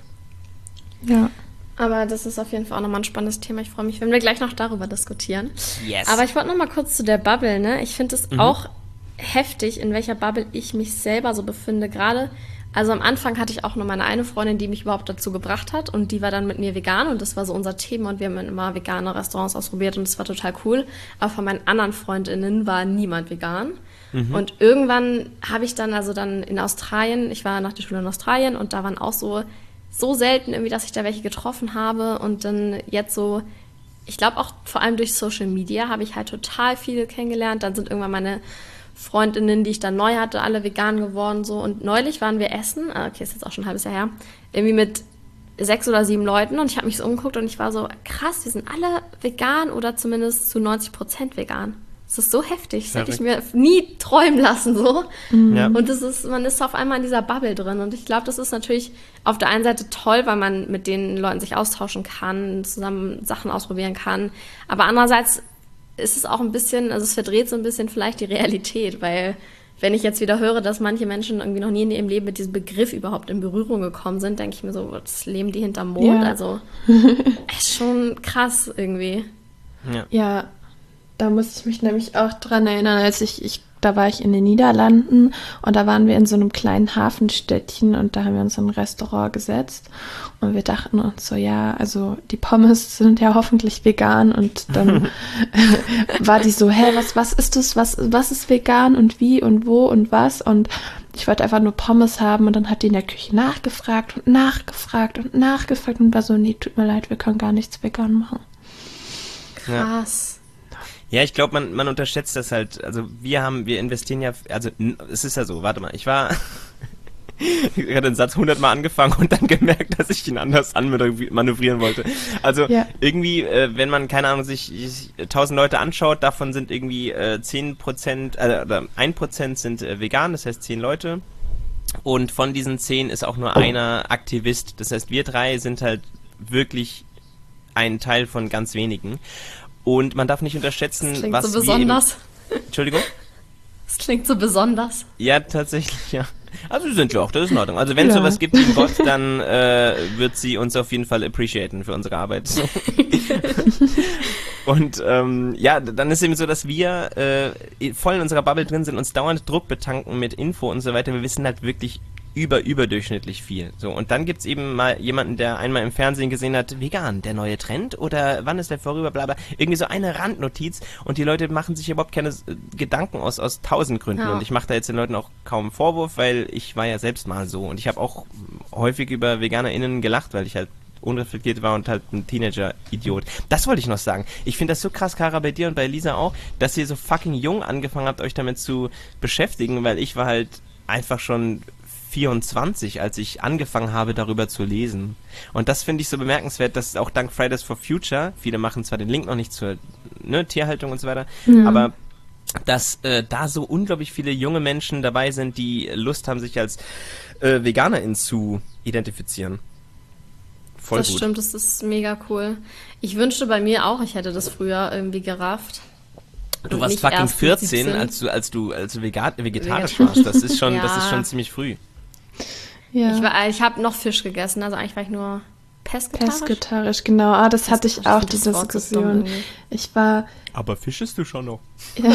ja. Aber das ist auf jeden Fall auch nochmal ein spannendes Thema. Ich freue mich, wenn wir gleich noch darüber diskutieren. Yes. Aber ich wollte nochmal kurz zu der Bubble, ne? Ich finde es mhm. auch heftig, in welcher Bubble ich mich selber so befinde. Gerade, also am Anfang hatte ich auch nur meine eine Freundin, die mich überhaupt dazu gebracht hat und die war dann mit mir vegan und das war so unser Thema und wir haben immer vegane Restaurants ausprobiert und das war total cool. Aber von meinen anderen FreundInnen war niemand vegan. Mhm. Und irgendwann habe ich dann, also dann in Australien, ich war nach der Schule in Australien und da waren auch so, so selten irgendwie, dass ich da welche getroffen habe und dann jetzt so, ich glaube auch vor allem durch Social Media habe ich halt total viele kennengelernt. Dann sind irgendwann meine Freundinnen, die ich dann neu hatte, alle vegan geworden so. Und neulich waren wir essen, okay, ist jetzt auch schon ein halbes Jahr her, irgendwie mit sechs oder sieben Leuten und ich habe mich so umgeguckt und ich war so, krass, wir sind alle vegan oder zumindest zu neunzig Prozent vegan. Das ist so heftig, das hätte ich mir nie träumen lassen so. Ja. Und das ist, man ist auf einmal in dieser Bubble drin und ich glaube, das ist natürlich auf der einen Seite toll, weil man mit den Leuten sich austauschen kann, zusammen Sachen ausprobieren kann, aber andererseits ist es auch ein bisschen, also es verdreht so ein bisschen vielleicht die Realität, weil wenn ich jetzt wieder höre, dass manche Menschen irgendwie noch nie in ihrem Leben mit diesem Begriff überhaupt in Berührung gekommen sind, denke ich mir so, das leben die hinterm Mond, ja. Also ist schon krass irgendwie. Ja. ja, da muss ich mich nämlich auch dran erinnern, als ich, ich da war ich in den Niederlanden und da waren wir in so einem kleinen Hafenstädtchen und da haben wir uns in ein Restaurant gesetzt und wir dachten uns so, ja, also die Pommes sind ja hoffentlich vegan und dann war die so, hä, was, was ist das, was, was ist vegan und wie und wo und was und ich wollte einfach nur Pommes haben und dann hat die in der Küche nachgefragt und nachgefragt und nachgefragt und war so, nee, tut mir leid, wir können gar nichts vegan machen. Krass. Ja. Ja, ich glaube, man, man unterschätzt das halt. Also wir haben, wir investieren ja, also es ist ja so, warte mal, ich war, ich hatte den Satz hundertmal angefangen und dann gemerkt, dass ich ihn anders anmanövrieren wollte. Also ja. irgendwie, äh, wenn man, keine Ahnung, sich tausend Leute anschaut, davon sind irgendwie äh, zehn Prozent, äh, oder ein Prozent sind äh, vegan, das heißt zehn Leute. Und von diesen zehn ist auch nur einer Aktivist. Das heißt, wir drei sind halt wirklich ein Teil von ganz wenigen. Und man darf nicht unterschätzen, das klingt was so besonders. Wir eben, Entschuldigung? Das klingt so besonders. Ja, tatsächlich, ja. Also sind wir auch, das ist in Ordnung. Also wenn es ja. sowas gibt wie Gott, dann äh, wird sie uns auf jeden Fall appreciaten für unsere Arbeit. Und ähm, ja, dann ist eben so, dass wir äh, voll in unserer Bubble drin sind, uns dauernd Druck betanken mit Info und so weiter. Wir wissen halt wirklich über überdurchschnittlich viel. So, und dann gibt's eben mal jemanden, der einmal im Fernsehen gesehen hat, vegan, der neue Trend oder wann ist der vorüber, bla bla. Irgendwie so eine Randnotiz und die Leute machen sich überhaupt keine äh, Gedanken aus aus tausend Gründen. Ja. Und ich mache da jetzt den Leuten auch kaum Vorwurf, weil ich war ja selbst mal so und ich habe auch häufig über VeganerInnen gelacht, weil ich halt unreflektiert war und halt ein Teenager-Idiot. Das wollte ich noch sagen. Ich finde das so krass, Kara, bei dir und bei Lisa auch, dass ihr so fucking jung angefangen habt, euch damit zu beschäftigen, weil ich war halt einfach schon vierundzwanzig, als ich angefangen habe, darüber zu lesen. Und das finde ich so bemerkenswert, dass auch dank Fridays for Future, viele machen zwar den Link noch nicht zur ne, Tierhaltung und so weiter, mhm. aber dass äh, da so unglaublich viele junge Menschen dabei sind, die Lust haben, sich als äh, VeganerInnen zu identifizieren. Voll das gut. Stimmt, das ist mega cool. Ich wünschte bei mir auch, ich hätte das früher irgendwie gerafft. Du warst fucking vierzehn, als du als du als du vegan, vegetarisch warst. Das ist schon, ja. das ist schon ziemlich früh. Ja. Ich war, ich habe noch Fisch gegessen, also eigentlich war ich nur pesketarisch. Pesketarisch, genau. Ah, das hatte ich auch, die Diskussion. Ich war. Aber Fisch isst du schon noch. Ja,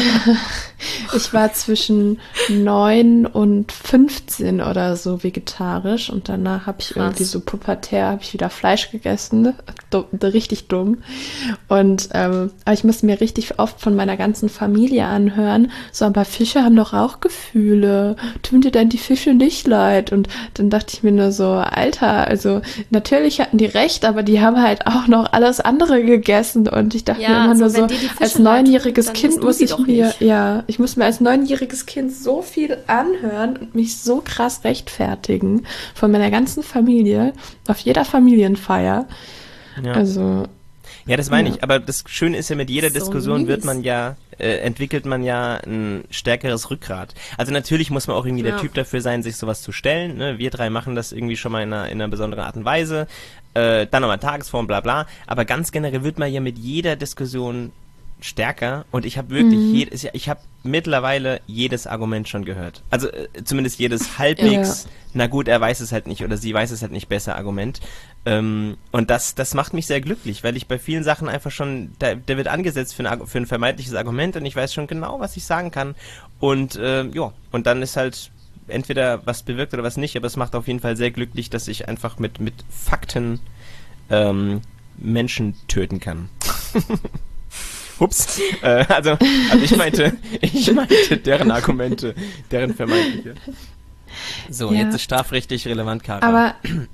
ich war zwischen neun und fünfzehn oder so vegetarisch und danach habe ich Krass. irgendwie so pubertär, habe ich wieder Fleisch gegessen. Dumm, richtig dumm. Und ähm, aber ich musste mir richtig oft von meiner ganzen Familie anhören, so, aber Fische haben doch auch Gefühle. Tun dir denn die Fische nicht leid? Und dann dachte ich mir nur so, Alter, also natürlich hatten die recht, aber die haben halt auch noch alles andere gegessen und ich dachte ja, mir immer also nur so, als neunjähriges Kind muss ich mir, nicht. ja, ich muss mir als neunjähriges Kind so viel anhören und mich so krass rechtfertigen von meiner ganzen Familie auf jeder Familienfeier. Ja. Also. Ja, das meine ja. ich. Aber das Schöne ist ja, mit jeder so Diskussion mies. wird man ja, äh, entwickelt man ja ein stärkeres Rückgrat. Also natürlich muss man auch irgendwie ja. der Typ dafür sein, sich sowas zu stellen. Ne? Wir drei machen das irgendwie schon mal in einer, in einer besonderen Art und Weise. Äh, dann nochmal Tagesform, bla bla. Aber ganz generell wird man ja mit jeder Diskussion stärker und ich habe wirklich mhm. jedes, ich habe mittlerweile jedes Argument schon gehört. Also äh, zumindest jedes halbwegs, ja. na gut, er weiß es halt nicht oder sie weiß es halt nicht besser Argument. Ähm, und das das macht mich sehr glücklich, weil ich bei vielen Sachen einfach schon, da, der wird angesetzt für ein, für ein vermeintliches Argument und ich weiß schon genau, was ich sagen kann. Und äh, ja, und dann ist halt entweder was bewirkt oder was nicht, aber es macht auf jeden Fall sehr glücklich, dass ich einfach mit, mit Fakten ähm, Menschen töten kann. Ups, äh, also, also ich meinte, ich meinte deren Argumente, deren vermeintliche. So, ja. Jetzt ist strafrechtlich relevant, Kara. Aber,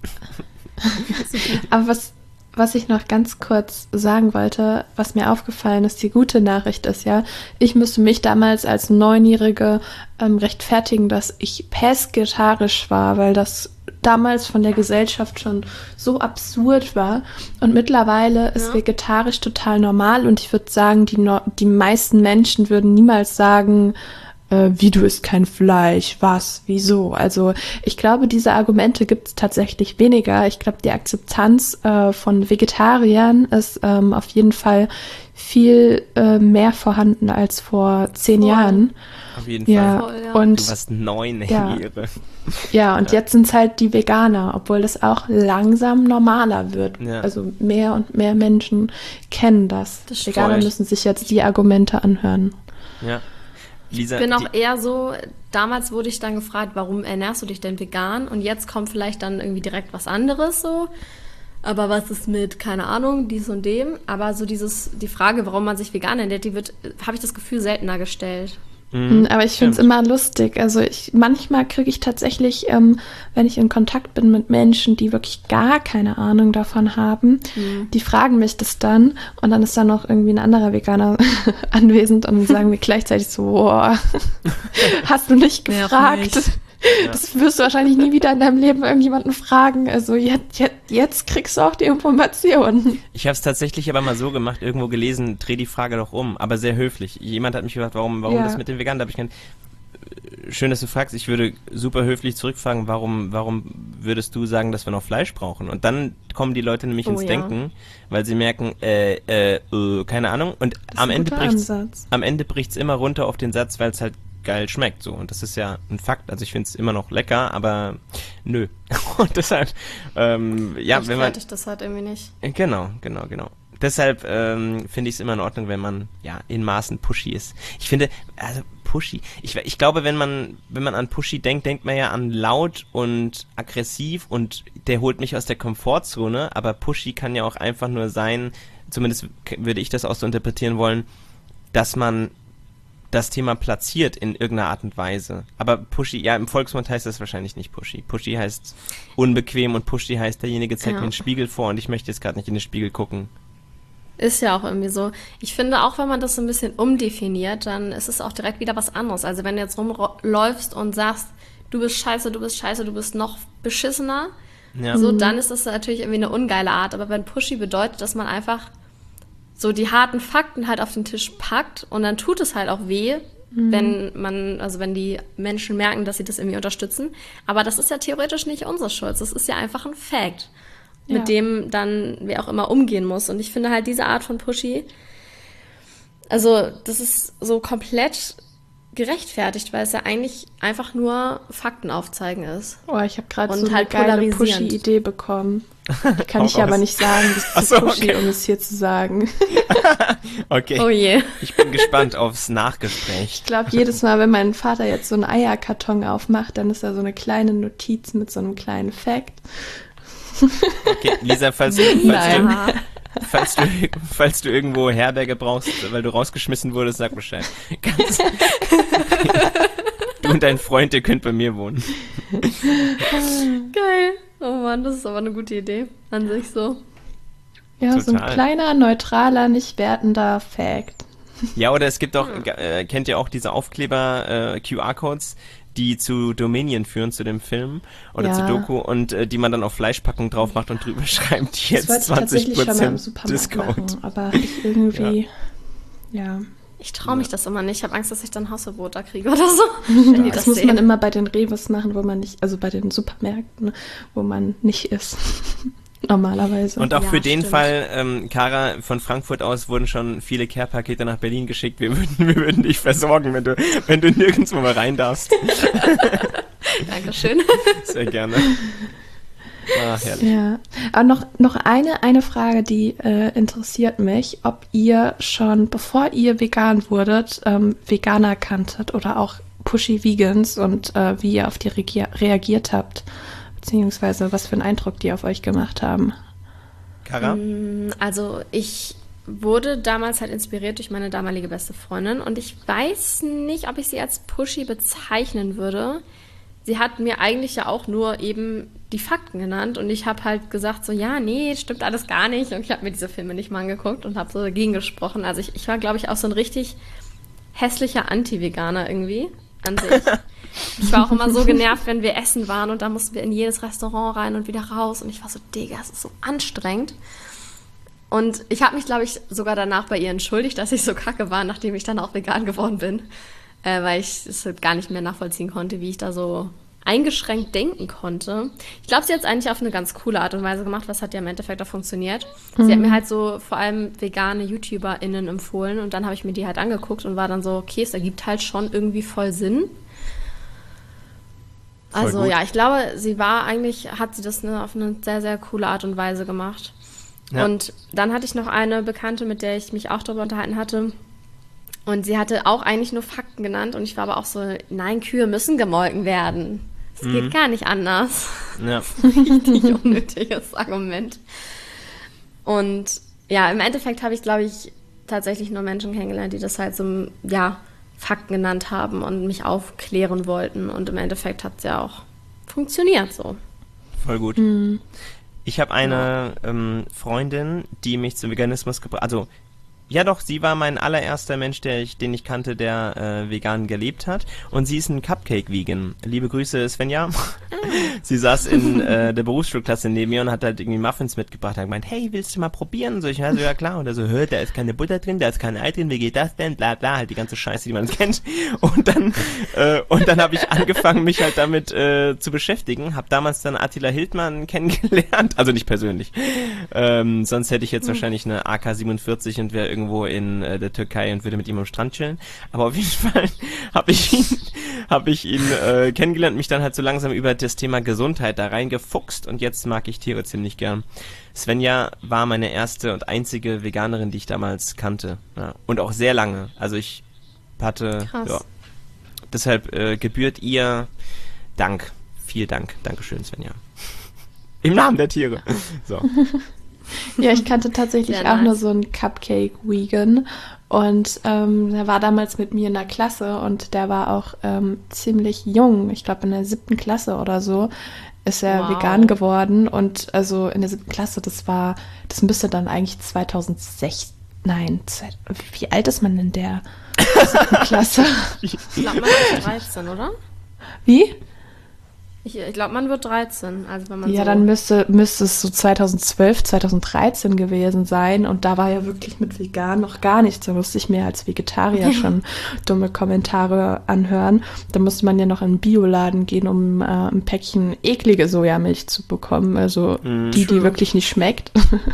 aber was, was ich noch ganz kurz sagen wollte, was mir aufgefallen ist, die gute Nachricht ist ja, ich müsste mich damals als Neunjährige ähm, rechtfertigen, dass ich pesketarisch war, weil das damals von der Gesellschaft schon so absurd war. Und mittlerweile ist ja. vegetarisch total normal und ich würde sagen, die, no- die meisten Menschen würden niemals sagen, äh, wie, du isst kein Fleisch, was, wieso? Also ich glaube, diese Argumente gibt es tatsächlich weniger. Ich glaube, die Akzeptanz äh, von Vegetariern ist ähm, auf jeden Fall viel äh, mehr vorhanden als vor zehn Voll. Jahren. Auf jeden ja. Fall. Ja. Und, du warst neun ja. Jahre. Ja, und ja. jetzt sind es halt die Veganer, obwohl das auch langsam normaler wird. Ja. Also mehr und mehr Menschen kennen das. das Veganer müssen sich jetzt die Argumente anhören. Ja. Lisa, ich bin auch eher so, damals wurde ich dann gefragt, warum ernährst du dich denn vegan? Und jetzt kommt vielleicht dann irgendwie direkt was anderes so. Aber was ist mit, keine Ahnung, dies und dem? Aber so dieses, die Frage, warum man sich vegan ernährt, die wird, habe ich das Gefühl, seltener gestellt. Mhm, aber ich finde es immer lustig. Also ich, manchmal kriege ich tatsächlich, ähm, wenn ich in Kontakt bin mit Menschen, die wirklich gar keine Ahnung davon haben, mhm. die fragen mich das dann und dann ist da noch irgendwie ein anderer Veganer anwesend und dann sagen wir gleichzeitig so, boah, hast du nicht gefragt? Ja. Das wirst du wahrscheinlich nie wieder in deinem Leben irgendjemanden fragen. Also jetzt, jetzt, jetzt kriegst du auch die Informationen. Ich habe es tatsächlich aber mal so gemacht, irgendwo gelesen, dreh die Frage doch um, aber sehr höflich. Jemand hat mich gefragt, warum, warum ja. das mit den Veganen? Da habe ich gedacht, schön, dass du fragst. Ich würde super höflich zurückfragen, warum, warum würdest du sagen, dass wir noch Fleisch brauchen? Und dann kommen die Leute nämlich oh, ins ja. Denken, weil sie merken, äh, äh, äh keine Ahnung. Und am Ende bricht's, am Ende bricht's immer runter auf den Satz, weil es halt geil schmeckt, so. Und das ist ja ein Fakt. Also ich finde es immer noch lecker, aber nö. Und deshalb, ähm, ja, ich wenn man... Ich das halt irgendwie nicht. Genau, genau, genau. Deshalb ähm, finde ich es immer in Ordnung, wenn man, ja, in Maßen pushy ist. Ich finde, also pushy, ich, ich glaube, wenn man, wenn man an pushy denkt, denkt man ja an laut und aggressiv und der holt mich aus der Komfortzone, aber pushy kann ja auch einfach nur sein, zumindest würde ich das auch so interpretieren wollen, dass man das Thema platziert in irgendeiner Art und Weise. Aber pushy, ja, im Volksmund heißt das wahrscheinlich nicht pushy. Pushy heißt unbequem und pushy heißt, derjenige zeigt ja. mir einen Spiegel vor und ich möchte jetzt gerade nicht in den Spiegel gucken. Ist ja auch irgendwie so. Ich finde, auch wenn man das so ein bisschen umdefiniert, dann ist es auch direkt wieder was anderes. Also wenn du jetzt rumläufst und sagst, du bist scheiße, du bist scheiße, du bist noch beschissener, Ja. so, dann ist das natürlich irgendwie eine ungeile Art. Aber wenn pushy bedeutet, dass man einfach so die harten Fakten halt auf den Tisch packt und dann tut es halt auch weh, mhm. wenn man, also wenn die Menschen merken, dass sie das irgendwie unterstützen. Aber das ist ja theoretisch nicht unsere Schuld. Das ist ja einfach ein Fact, ja. mit dem dann wer auch immer umgehen muss. Und ich finde halt diese Art von pushy, also das ist so komplett gerechtfertigt, weil es ja eigentlich einfach nur Fakten aufzeigen ist. Oh, ich habe gerade Und so eine halt geile polarisierend. Pushy-Idee bekommen. Die kann Hau ich aber raus. nicht sagen, das ist Ach zu so, pushy, okay. um es hier zu sagen. Okay. Oh je. Ich bin gespannt aufs Nachgespräch. Ich glaube, jedes Mal, wenn mein Vater jetzt so einen Eierkarton aufmacht, dann ist da so eine kleine Notiz mit so einem kleinen Fact. Okay, Lisa, falls, falls, Nein. du, falls, du, falls du irgendwo Herberge brauchst, weil du rausgeschmissen wurdest, sag Bescheid. Ganz du und dein Freund, ihr könnt bei mir wohnen. Geil. Oh Mann, das ist aber eine gute Idee an sich so. Ja, so ein Total. kleiner, neutraler, nicht wertender Fact. Ja, oder es gibt auch, äh, kennt ihr auch diese Aufkleber, äh, Q R-Codes, die zu Dominion führen, zu dem Film oder Ja. zu Doku und äh, die man dann auf Fleischpackung drauf macht und drüber schreibt, jetzt Das wollte ich tatsächlich schon mal im zwanzig Prozent Supermarkt Discount. machen, aber ich irgendwie, ja. Ich traue mich das immer nicht. Ich habe Angst, dass ich dann Hausverbot da kriege oder so. Wenn die Das, das muss sehen. man immer bei den Rewes machen, wo man nicht, also bei den Supermärkten, wo man nicht ist. Normalerweise. Und auch Ja, für den stimmt. Fall, ähm, Kara, von Frankfurt aus wurden schon viele Care-Pakete nach Berlin geschickt. Wir würden, wir würden dich versorgen, wenn du, wenn du nirgendwo mehr rein darfst. Dankeschön. Sehr gerne. Ah, herrlich. Ja, aber noch, noch eine, eine Frage, die äh, interessiert mich, ob ihr schon, bevor ihr vegan wurdet, ähm, Veganer kanntet oder auch Pushy Vegans und äh, wie ihr auf die reagier- reagiert habt, beziehungsweise was für einen Eindruck die auf euch gemacht haben. Kara? Also ich wurde damals halt inspiriert durch meine damalige beste Freundin und ich weiß nicht, ob ich sie als pushy bezeichnen würde. Sie hat mir eigentlich ja auch nur eben die Fakten genannt und ich habe halt gesagt so, ja, nee, stimmt alles gar nicht und ich habe mir diese Filme nicht mal angeguckt und habe so dagegen gesprochen. Also ich, ich war, glaube ich, auch so ein richtig hässlicher Anti-Veganer irgendwie an sich. Ich war auch immer so genervt, wenn wir essen waren und da mussten wir in jedes Restaurant rein und wieder raus und ich war so, Digga, es ist so anstrengend. Und ich habe mich, glaube ich, sogar danach bei ihr entschuldigt, dass ich so kacke war, nachdem ich dann auch vegan geworden bin, äh, weil ich es halt gar nicht mehr nachvollziehen konnte, wie ich da so eingeschränkt denken konnte. Ich glaube, sie hat es eigentlich auf eine ganz coole Art und Weise gemacht, was hat ja im Endeffekt auch funktioniert. Mhm. Sie hat mir halt so vor allem vegane YouTuberInnen empfohlen und dann habe ich mir die halt angeguckt und war dann so, okay, es ergibt halt schon irgendwie voll Sinn. Also gut. ja, ich glaube, sie war eigentlich, hat sie das eine, auf eine sehr, sehr coole Art und Weise gemacht. Ja. Und dann hatte ich noch eine Bekannte, mit der ich mich auch darüber unterhalten hatte. Und sie hatte auch eigentlich nur Fakten genannt. Und ich war aber auch so, nein, Kühe müssen gemolken werden. Es Mhm. geht gar nicht anders. Ja. Richtig unnötiges Argument. Und ja, im Endeffekt habe ich, glaube ich, tatsächlich nur Menschen kennengelernt, die das halt so, ja, Fakten genannt haben und mich aufklären wollten. Und im Endeffekt hat es ja auch funktioniert so. Voll gut. Ich habe eine ähm, Freundin, die mich zum Veganismus gebracht, also ja doch, sie war mein allererster Mensch, der ich, den ich kannte, der äh, vegan gelebt hat. Und sie ist ein Cupcake-Vegan. Liebe Grüße, Svenja. Sie saß in äh, der Berufsschulklasse neben mir und hat halt irgendwie Muffins mitgebracht. Hat gemeint, hey, willst du mal probieren? So, ich war so, ja klar. Und er so, hör, da ist keine Butter drin, da ist kein Ei drin, wie geht das denn? Bla bla, halt die ganze Scheiße, die man kennt. Und dann äh, und dann habe ich angefangen, mich halt damit äh, zu beschäftigen. Hab damals dann Attila Hildmann kennengelernt. Also nicht persönlich. Ähm, sonst hätte ich jetzt wahrscheinlich eine A K siebenundvierzig und wäre irgendwo in äh, der Türkei und würde mit ihm am Strand chillen. Aber auf jeden Fall habe ich ihn, hab ich ihn äh, kennengelernt, mich dann halt so langsam über das Thema Gesundheit da reingefuchst und jetzt mag ich Tiere ziemlich gern. Svenja war meine erste und einzige Veganerin, die ich damals kannte. Ja. Und auch sehr lange. Also ich hatte, Krass. ja. Deshalb äh, gebührt ihr Dank. Viel Dank. Dankeschön, Svenja. Im Namen der Tiere. So. Ja, ich kannte tatsächlich Sehr auch nice. nur so einen Cupcake-Vegan und ähm, der war damals mit mir in der Klasse und der war auch ähm, ziemlich jung. Ich glaube, in der siebten Klasse oder so ist er Wow. vegan geworden und also in der siebten Klasse, das war, das müsste dann eigentlich zweitausendsechzehn, nein, zwei, wie alt ist man in der siebten Klasse? Ich glaube, man ist dreizehn, oder? Wie? Ich, ich glaube, man wird dreizehn. Also wenn man Ja, so dann müsste, müsste es so zweitausendzwölf, zweitausenddreizehn gewesen sein. Und da war ja wirklich mit vegan noch gar nichts. Da musste ich mir als Vegetarier schon dumme Kommentare anhören. Da musste man ja noch in einen Bioladen gehen, um äh, ein Päckchen eklige Sojamilch zu bekommen. Also Mm, die, die wirklich nicht schmeckt.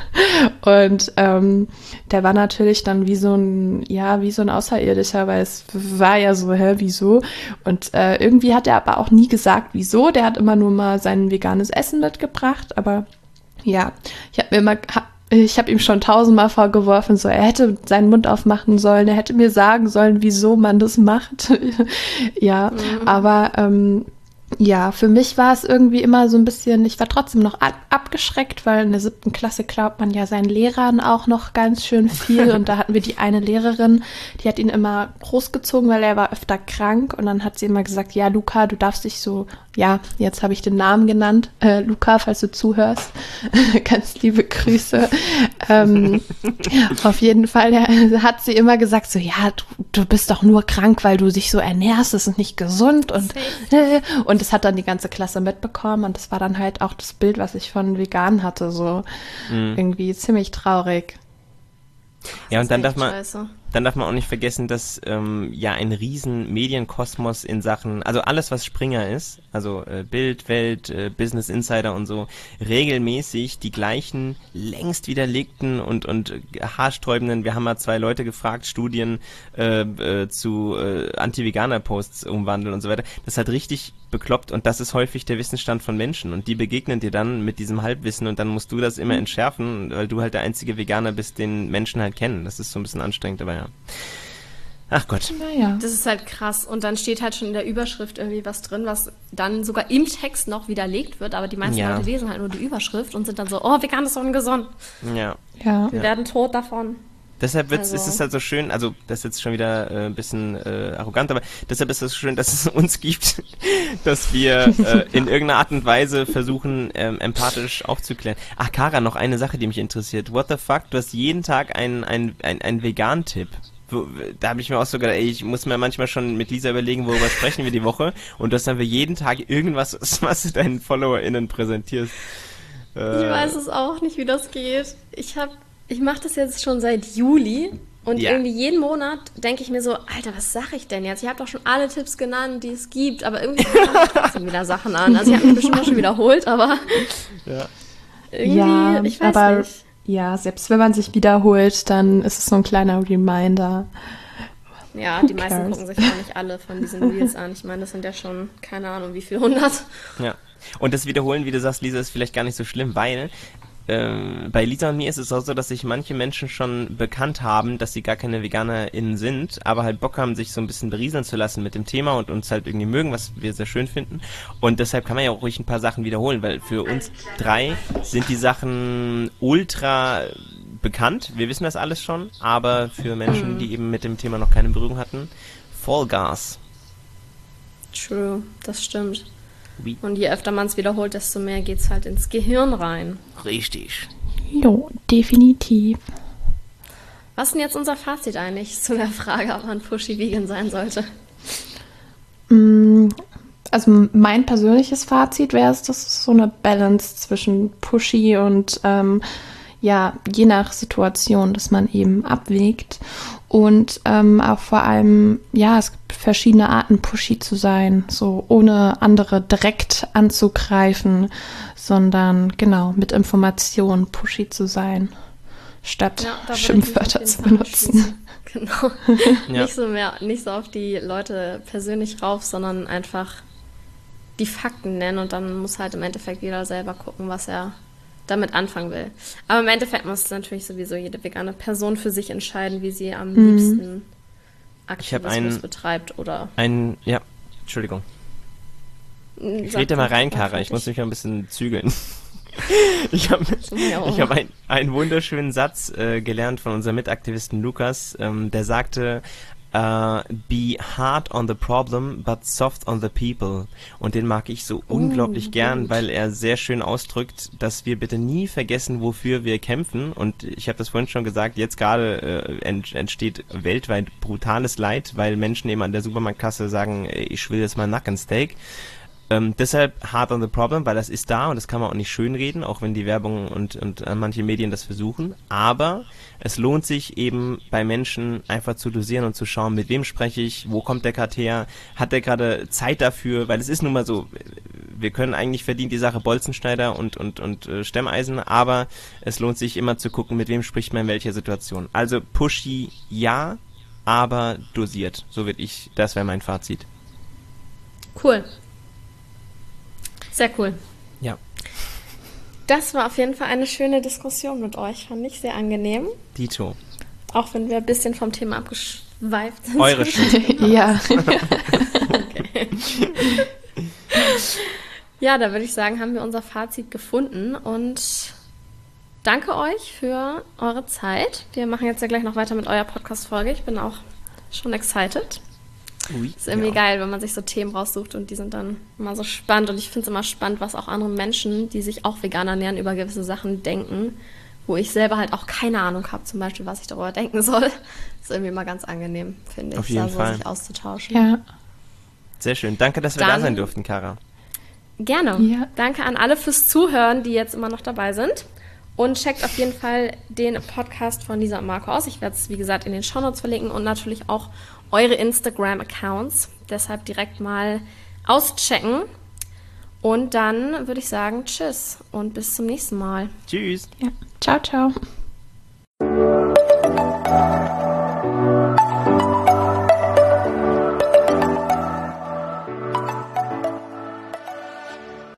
Und ähm, der war natürlich dann wie so ein, ja, wie so ein Außerirdischer, weil es war ja so, hä, wieso? Und äh, irgendwie hat er aber auch nie gesagt, wieso. Der hat immer nur mal sein veganes Essen mitgebracht, aber ja, ich habe mir immer, hab, ich habe ihm schon tausendmal vorgeworfen, so er hätte seinen Mund aufmachen sollen, er hätte mir sagen sollen, wieso man das macht. Ja, mhm. aber ähm, ja, für mich war es irgendwie immer so ein bisschen, ich war trotzdem noch ab- abgeschreckt, weil in der siebten Klasse glaubt man ja seinen Lehrern auch noch ganz schön viel und da hatten wir die eine Lehrerin, die hat ihn immer großgezogen, weil er war öfter krank und dann hat sie immer gesagt, ja Luca, du darfst dich so, ja, jetzt habe ich den Namen genannt, äh, Luca, falls du zuhörst, ganz liebe Grüße. ähm, auf jeden Fall ja, hat sie immer gesagt, so ja, du, du bist doch nur krank, weil du dich so ernährst, das ist nicht gesund und äh, und das hat dann die ganze Klasse mitbekommen und das war dann halt auch das Bild, was ich von vegan hatte, so mhm. irgendwie ziemlich traurig. Ja, und dann darf man, dann darf man auch nicht vergessen, dass ähm, ja ein riesen Medienkosmos in Sachen, also alles, was Springer ist, also äh, Bild, Welt, äh, Business Insider und so, regelmäßig die gleichen längst widerlegten und und haarsträubenden, wir haben mal zwei Leute gefragt, Studien äh, äh, zu äh, Anti-Veganer-Posts umwandeln und so weiter. Das hat richtig bekloppt und das ist häufig der Wissensstand von Menschen und die begegnen dir dann mit diesem Halbwissen und dann musst du das immer entschärfen, weil du halt der einzige Veganer bist, den Menschen halt kennen. Das ist so ein bisschen anstrengend, aber ja. Ach Gott. Naja. Das ist halt krass. Und dann steht halt schon in der Überschrift irgendwie was drin, was dann sogar im Text noch widerlegt wird, aber die meisten ja. Leute lesen halt nur die Überschrift und sind dann so, oh, vegan ist so ungesund. Ja. ja. Wir ja. werden tot davon. Deshalb wird's, also. ist es halt so schön, also das ist jetzt schon wieder äh, ein bisschen äh, arrogant, aber deshalb ist es so schön, dass es uns gibt, dass wir äh, in irgendeiner Art und Weise versuchen, ähm, empathisch aufzuklären. Ach, Kara, noch eine Sache, die mich interessiert. What the fuck? Du hast jeden Tag einen ein, ein, ein Vegan-Tipp. Da habe ich mir auch so gedacht, ey, ich muss mir manchmal schon mit Lisa überlegen, worüber sprechen wir die Woche und das haben wir jeden Tag irgendwas, was du deinen FollowerInnen präsentierst. Äh, ich weiß es auch nicht, wie das geht. Ich habe Ich mache das jetzt schon seit Juli und ja. irgendwie jeden Monat denke ich mir so, Alter, was sage ich denn jetzt? Ich habe doch schon alle Tipps genannt, die es gibt, aber irgendwie fangen trotzdem wieder Sachen an. Also ich habe mich bestimmt auch schon wiederholt, aber ja. irgendwie, ja, ich weiß aber, nicht. Ja, selbst wenn man sich wiederholt, dann ist es so ein kleiner Reminder. Ja, die meisten gucken sich auch nicht alle von diesen Reels an. Ich meine, das sind ja schon, keine Ahnung, wie viel hundert. Ja, und das Wiederholen, wie du sagst, Lisa, ist vielleicht gar nicht so schlimm, weil bei Lisa und mir ist es auch so, dass sich manche Menschen schon bekannt haben, dass sie gar keine VeganerInnen sind, aber halt Bock haben, sich so ein bisschen berieseln zu lassen mit dem Thema und uns halt irgendwie mögen, was wir sehr schön finden. Und deshalb kann man ja auch ruhig ein paar Sachen wiederholen, weil für uns drei sind die Sachen ultra bekannt. Wir wissen das alles schon, aber für Menschen, die eben mit dem Thema noch keine Berührung hatten, Fall Gas. True, das stimmt. Und je öfter man es wiederholt, desto mehr geht es halt ins Gehirn rein. Richtig. Jo, definitiv. Was ist denn jetzt unser Fazit eigentlich zu der Frage, ob man Pushy Vegan sein sollte? Also mein persönliches Fazit wäre es, dass es so eine Balance zwischen Pushy und ähm, ja, je nach Situation, dass man eben abwägt. Und ähm, auch vor allem, ja, es gibt verschiedene Arten, pushy zu sein, so ohne andere direkt anzugreifen, sondern genau mit Informationen pushy zu sein, statt ja, Schimpfwörter zu benutzen. Genau. Ja. Nicht so mehr, nicht so auf die Leute persönlich rauf, sondern einfach die Fakten nennen und dann muss halt im Endeffekt jeder selber gucken, was er damit anfangen will. Aber im Endeffekt muss natürlich sowieso jede vegane Person für sich entscheiden, wie sie am mhm. liebsten Aktivismus ein, betreibt oder... Ein, ja, Entschuldigung. Ich rede mal rein, Kara, ich muss mich ein bisschen zügeln. Ich habe ich hab ein, einen wunderschönen Satz äh, gelernt von unserem Mitaktivisten Lukas, ähm, der sagte, Uh, be hard on the problem, but soft on the people. Und den mag ich so unglaublich uh, gern, gut. Weil er sehr schön ausdrückt, dass wir bitte nie vergessen, wofür wir kämpfen. Und ich habe das vorhin schon gesagt, jetzt gerade äh, ent- entsteht weltweit brutales Leid, weil Menschen eben an der Supermarktkasse sagen, ich will jetzt mal Nackensteak. Ähm, deshalb hard on the problem, weil das ist da und das kann man auch nicht schönreden, auch wenn die Werbung und, und äh, manche Medien das versuchen. Aber es lohnt sich eben bei Menschen einfach zu dosieren und zu schauen, mit wem spreche ich, wo kommt der gerade her, hat der gerade Zeit dafür, weil es ist nun mal so, wir können eigentlich verdient die Sache Bolzenschneider und, und, und äh, Stemmeisen, aber es lohnt sich immer zu gucken, mit wem spricht man in welcher Situation. Also pushy ja, aber dosiert. So würde ich, das wäre mein Fazit. Cool. Sehr cool. Ja. Das war auf jeden Fall eine schöne Diskussion mit euch, fand ich sehr angenehm. Dito. Auch wenn wir ein bisschen vom Thema abgeschweift sind. Eure Schuld. Ja. Okay. Ja, da würde ich sagen, haben wir unser Fazit gefunden und danke euch für eure Zeit. Wir machen jetzt ja gleich noch weiter mit eurer Podcast-Folge. Ich bin auch schon excited. Ui, Ist irgendwie ja. geil, wenn man sich so Themen raussucht und die sind dann immer so spannend. Und ich finde es immer spannend, was auch andere Menschen, die sich auch vegan ernähren, über gewisse Sachen denken, wo ich selber halt auch keine Ahnung habe, zum Beispiel, was ich darüber denken soll. Ist irgendwie immer ganz angenehm, finde ich, Auf jeden da so Fall. sich auszutauschen. Ja. Sehr schön. Danke, dass wir Dann- da sein durften, Kara. Gerne. Ja. Danke an alle fürs Zuhören, die jetzt immer noch dabei sind. Und checkt auf jeden Fall den Podcast von Lisa und Marco aus. Ich werde es, wie gesagt, in den Shownotes verlinken und natürlich auch eure Instagram-Accounts. Deshalb direkt mal auschecken. Und dann würde ich sagen, tschüss und bis zum nächsten Mal. Tschüss. Ja. Ciao, ciao.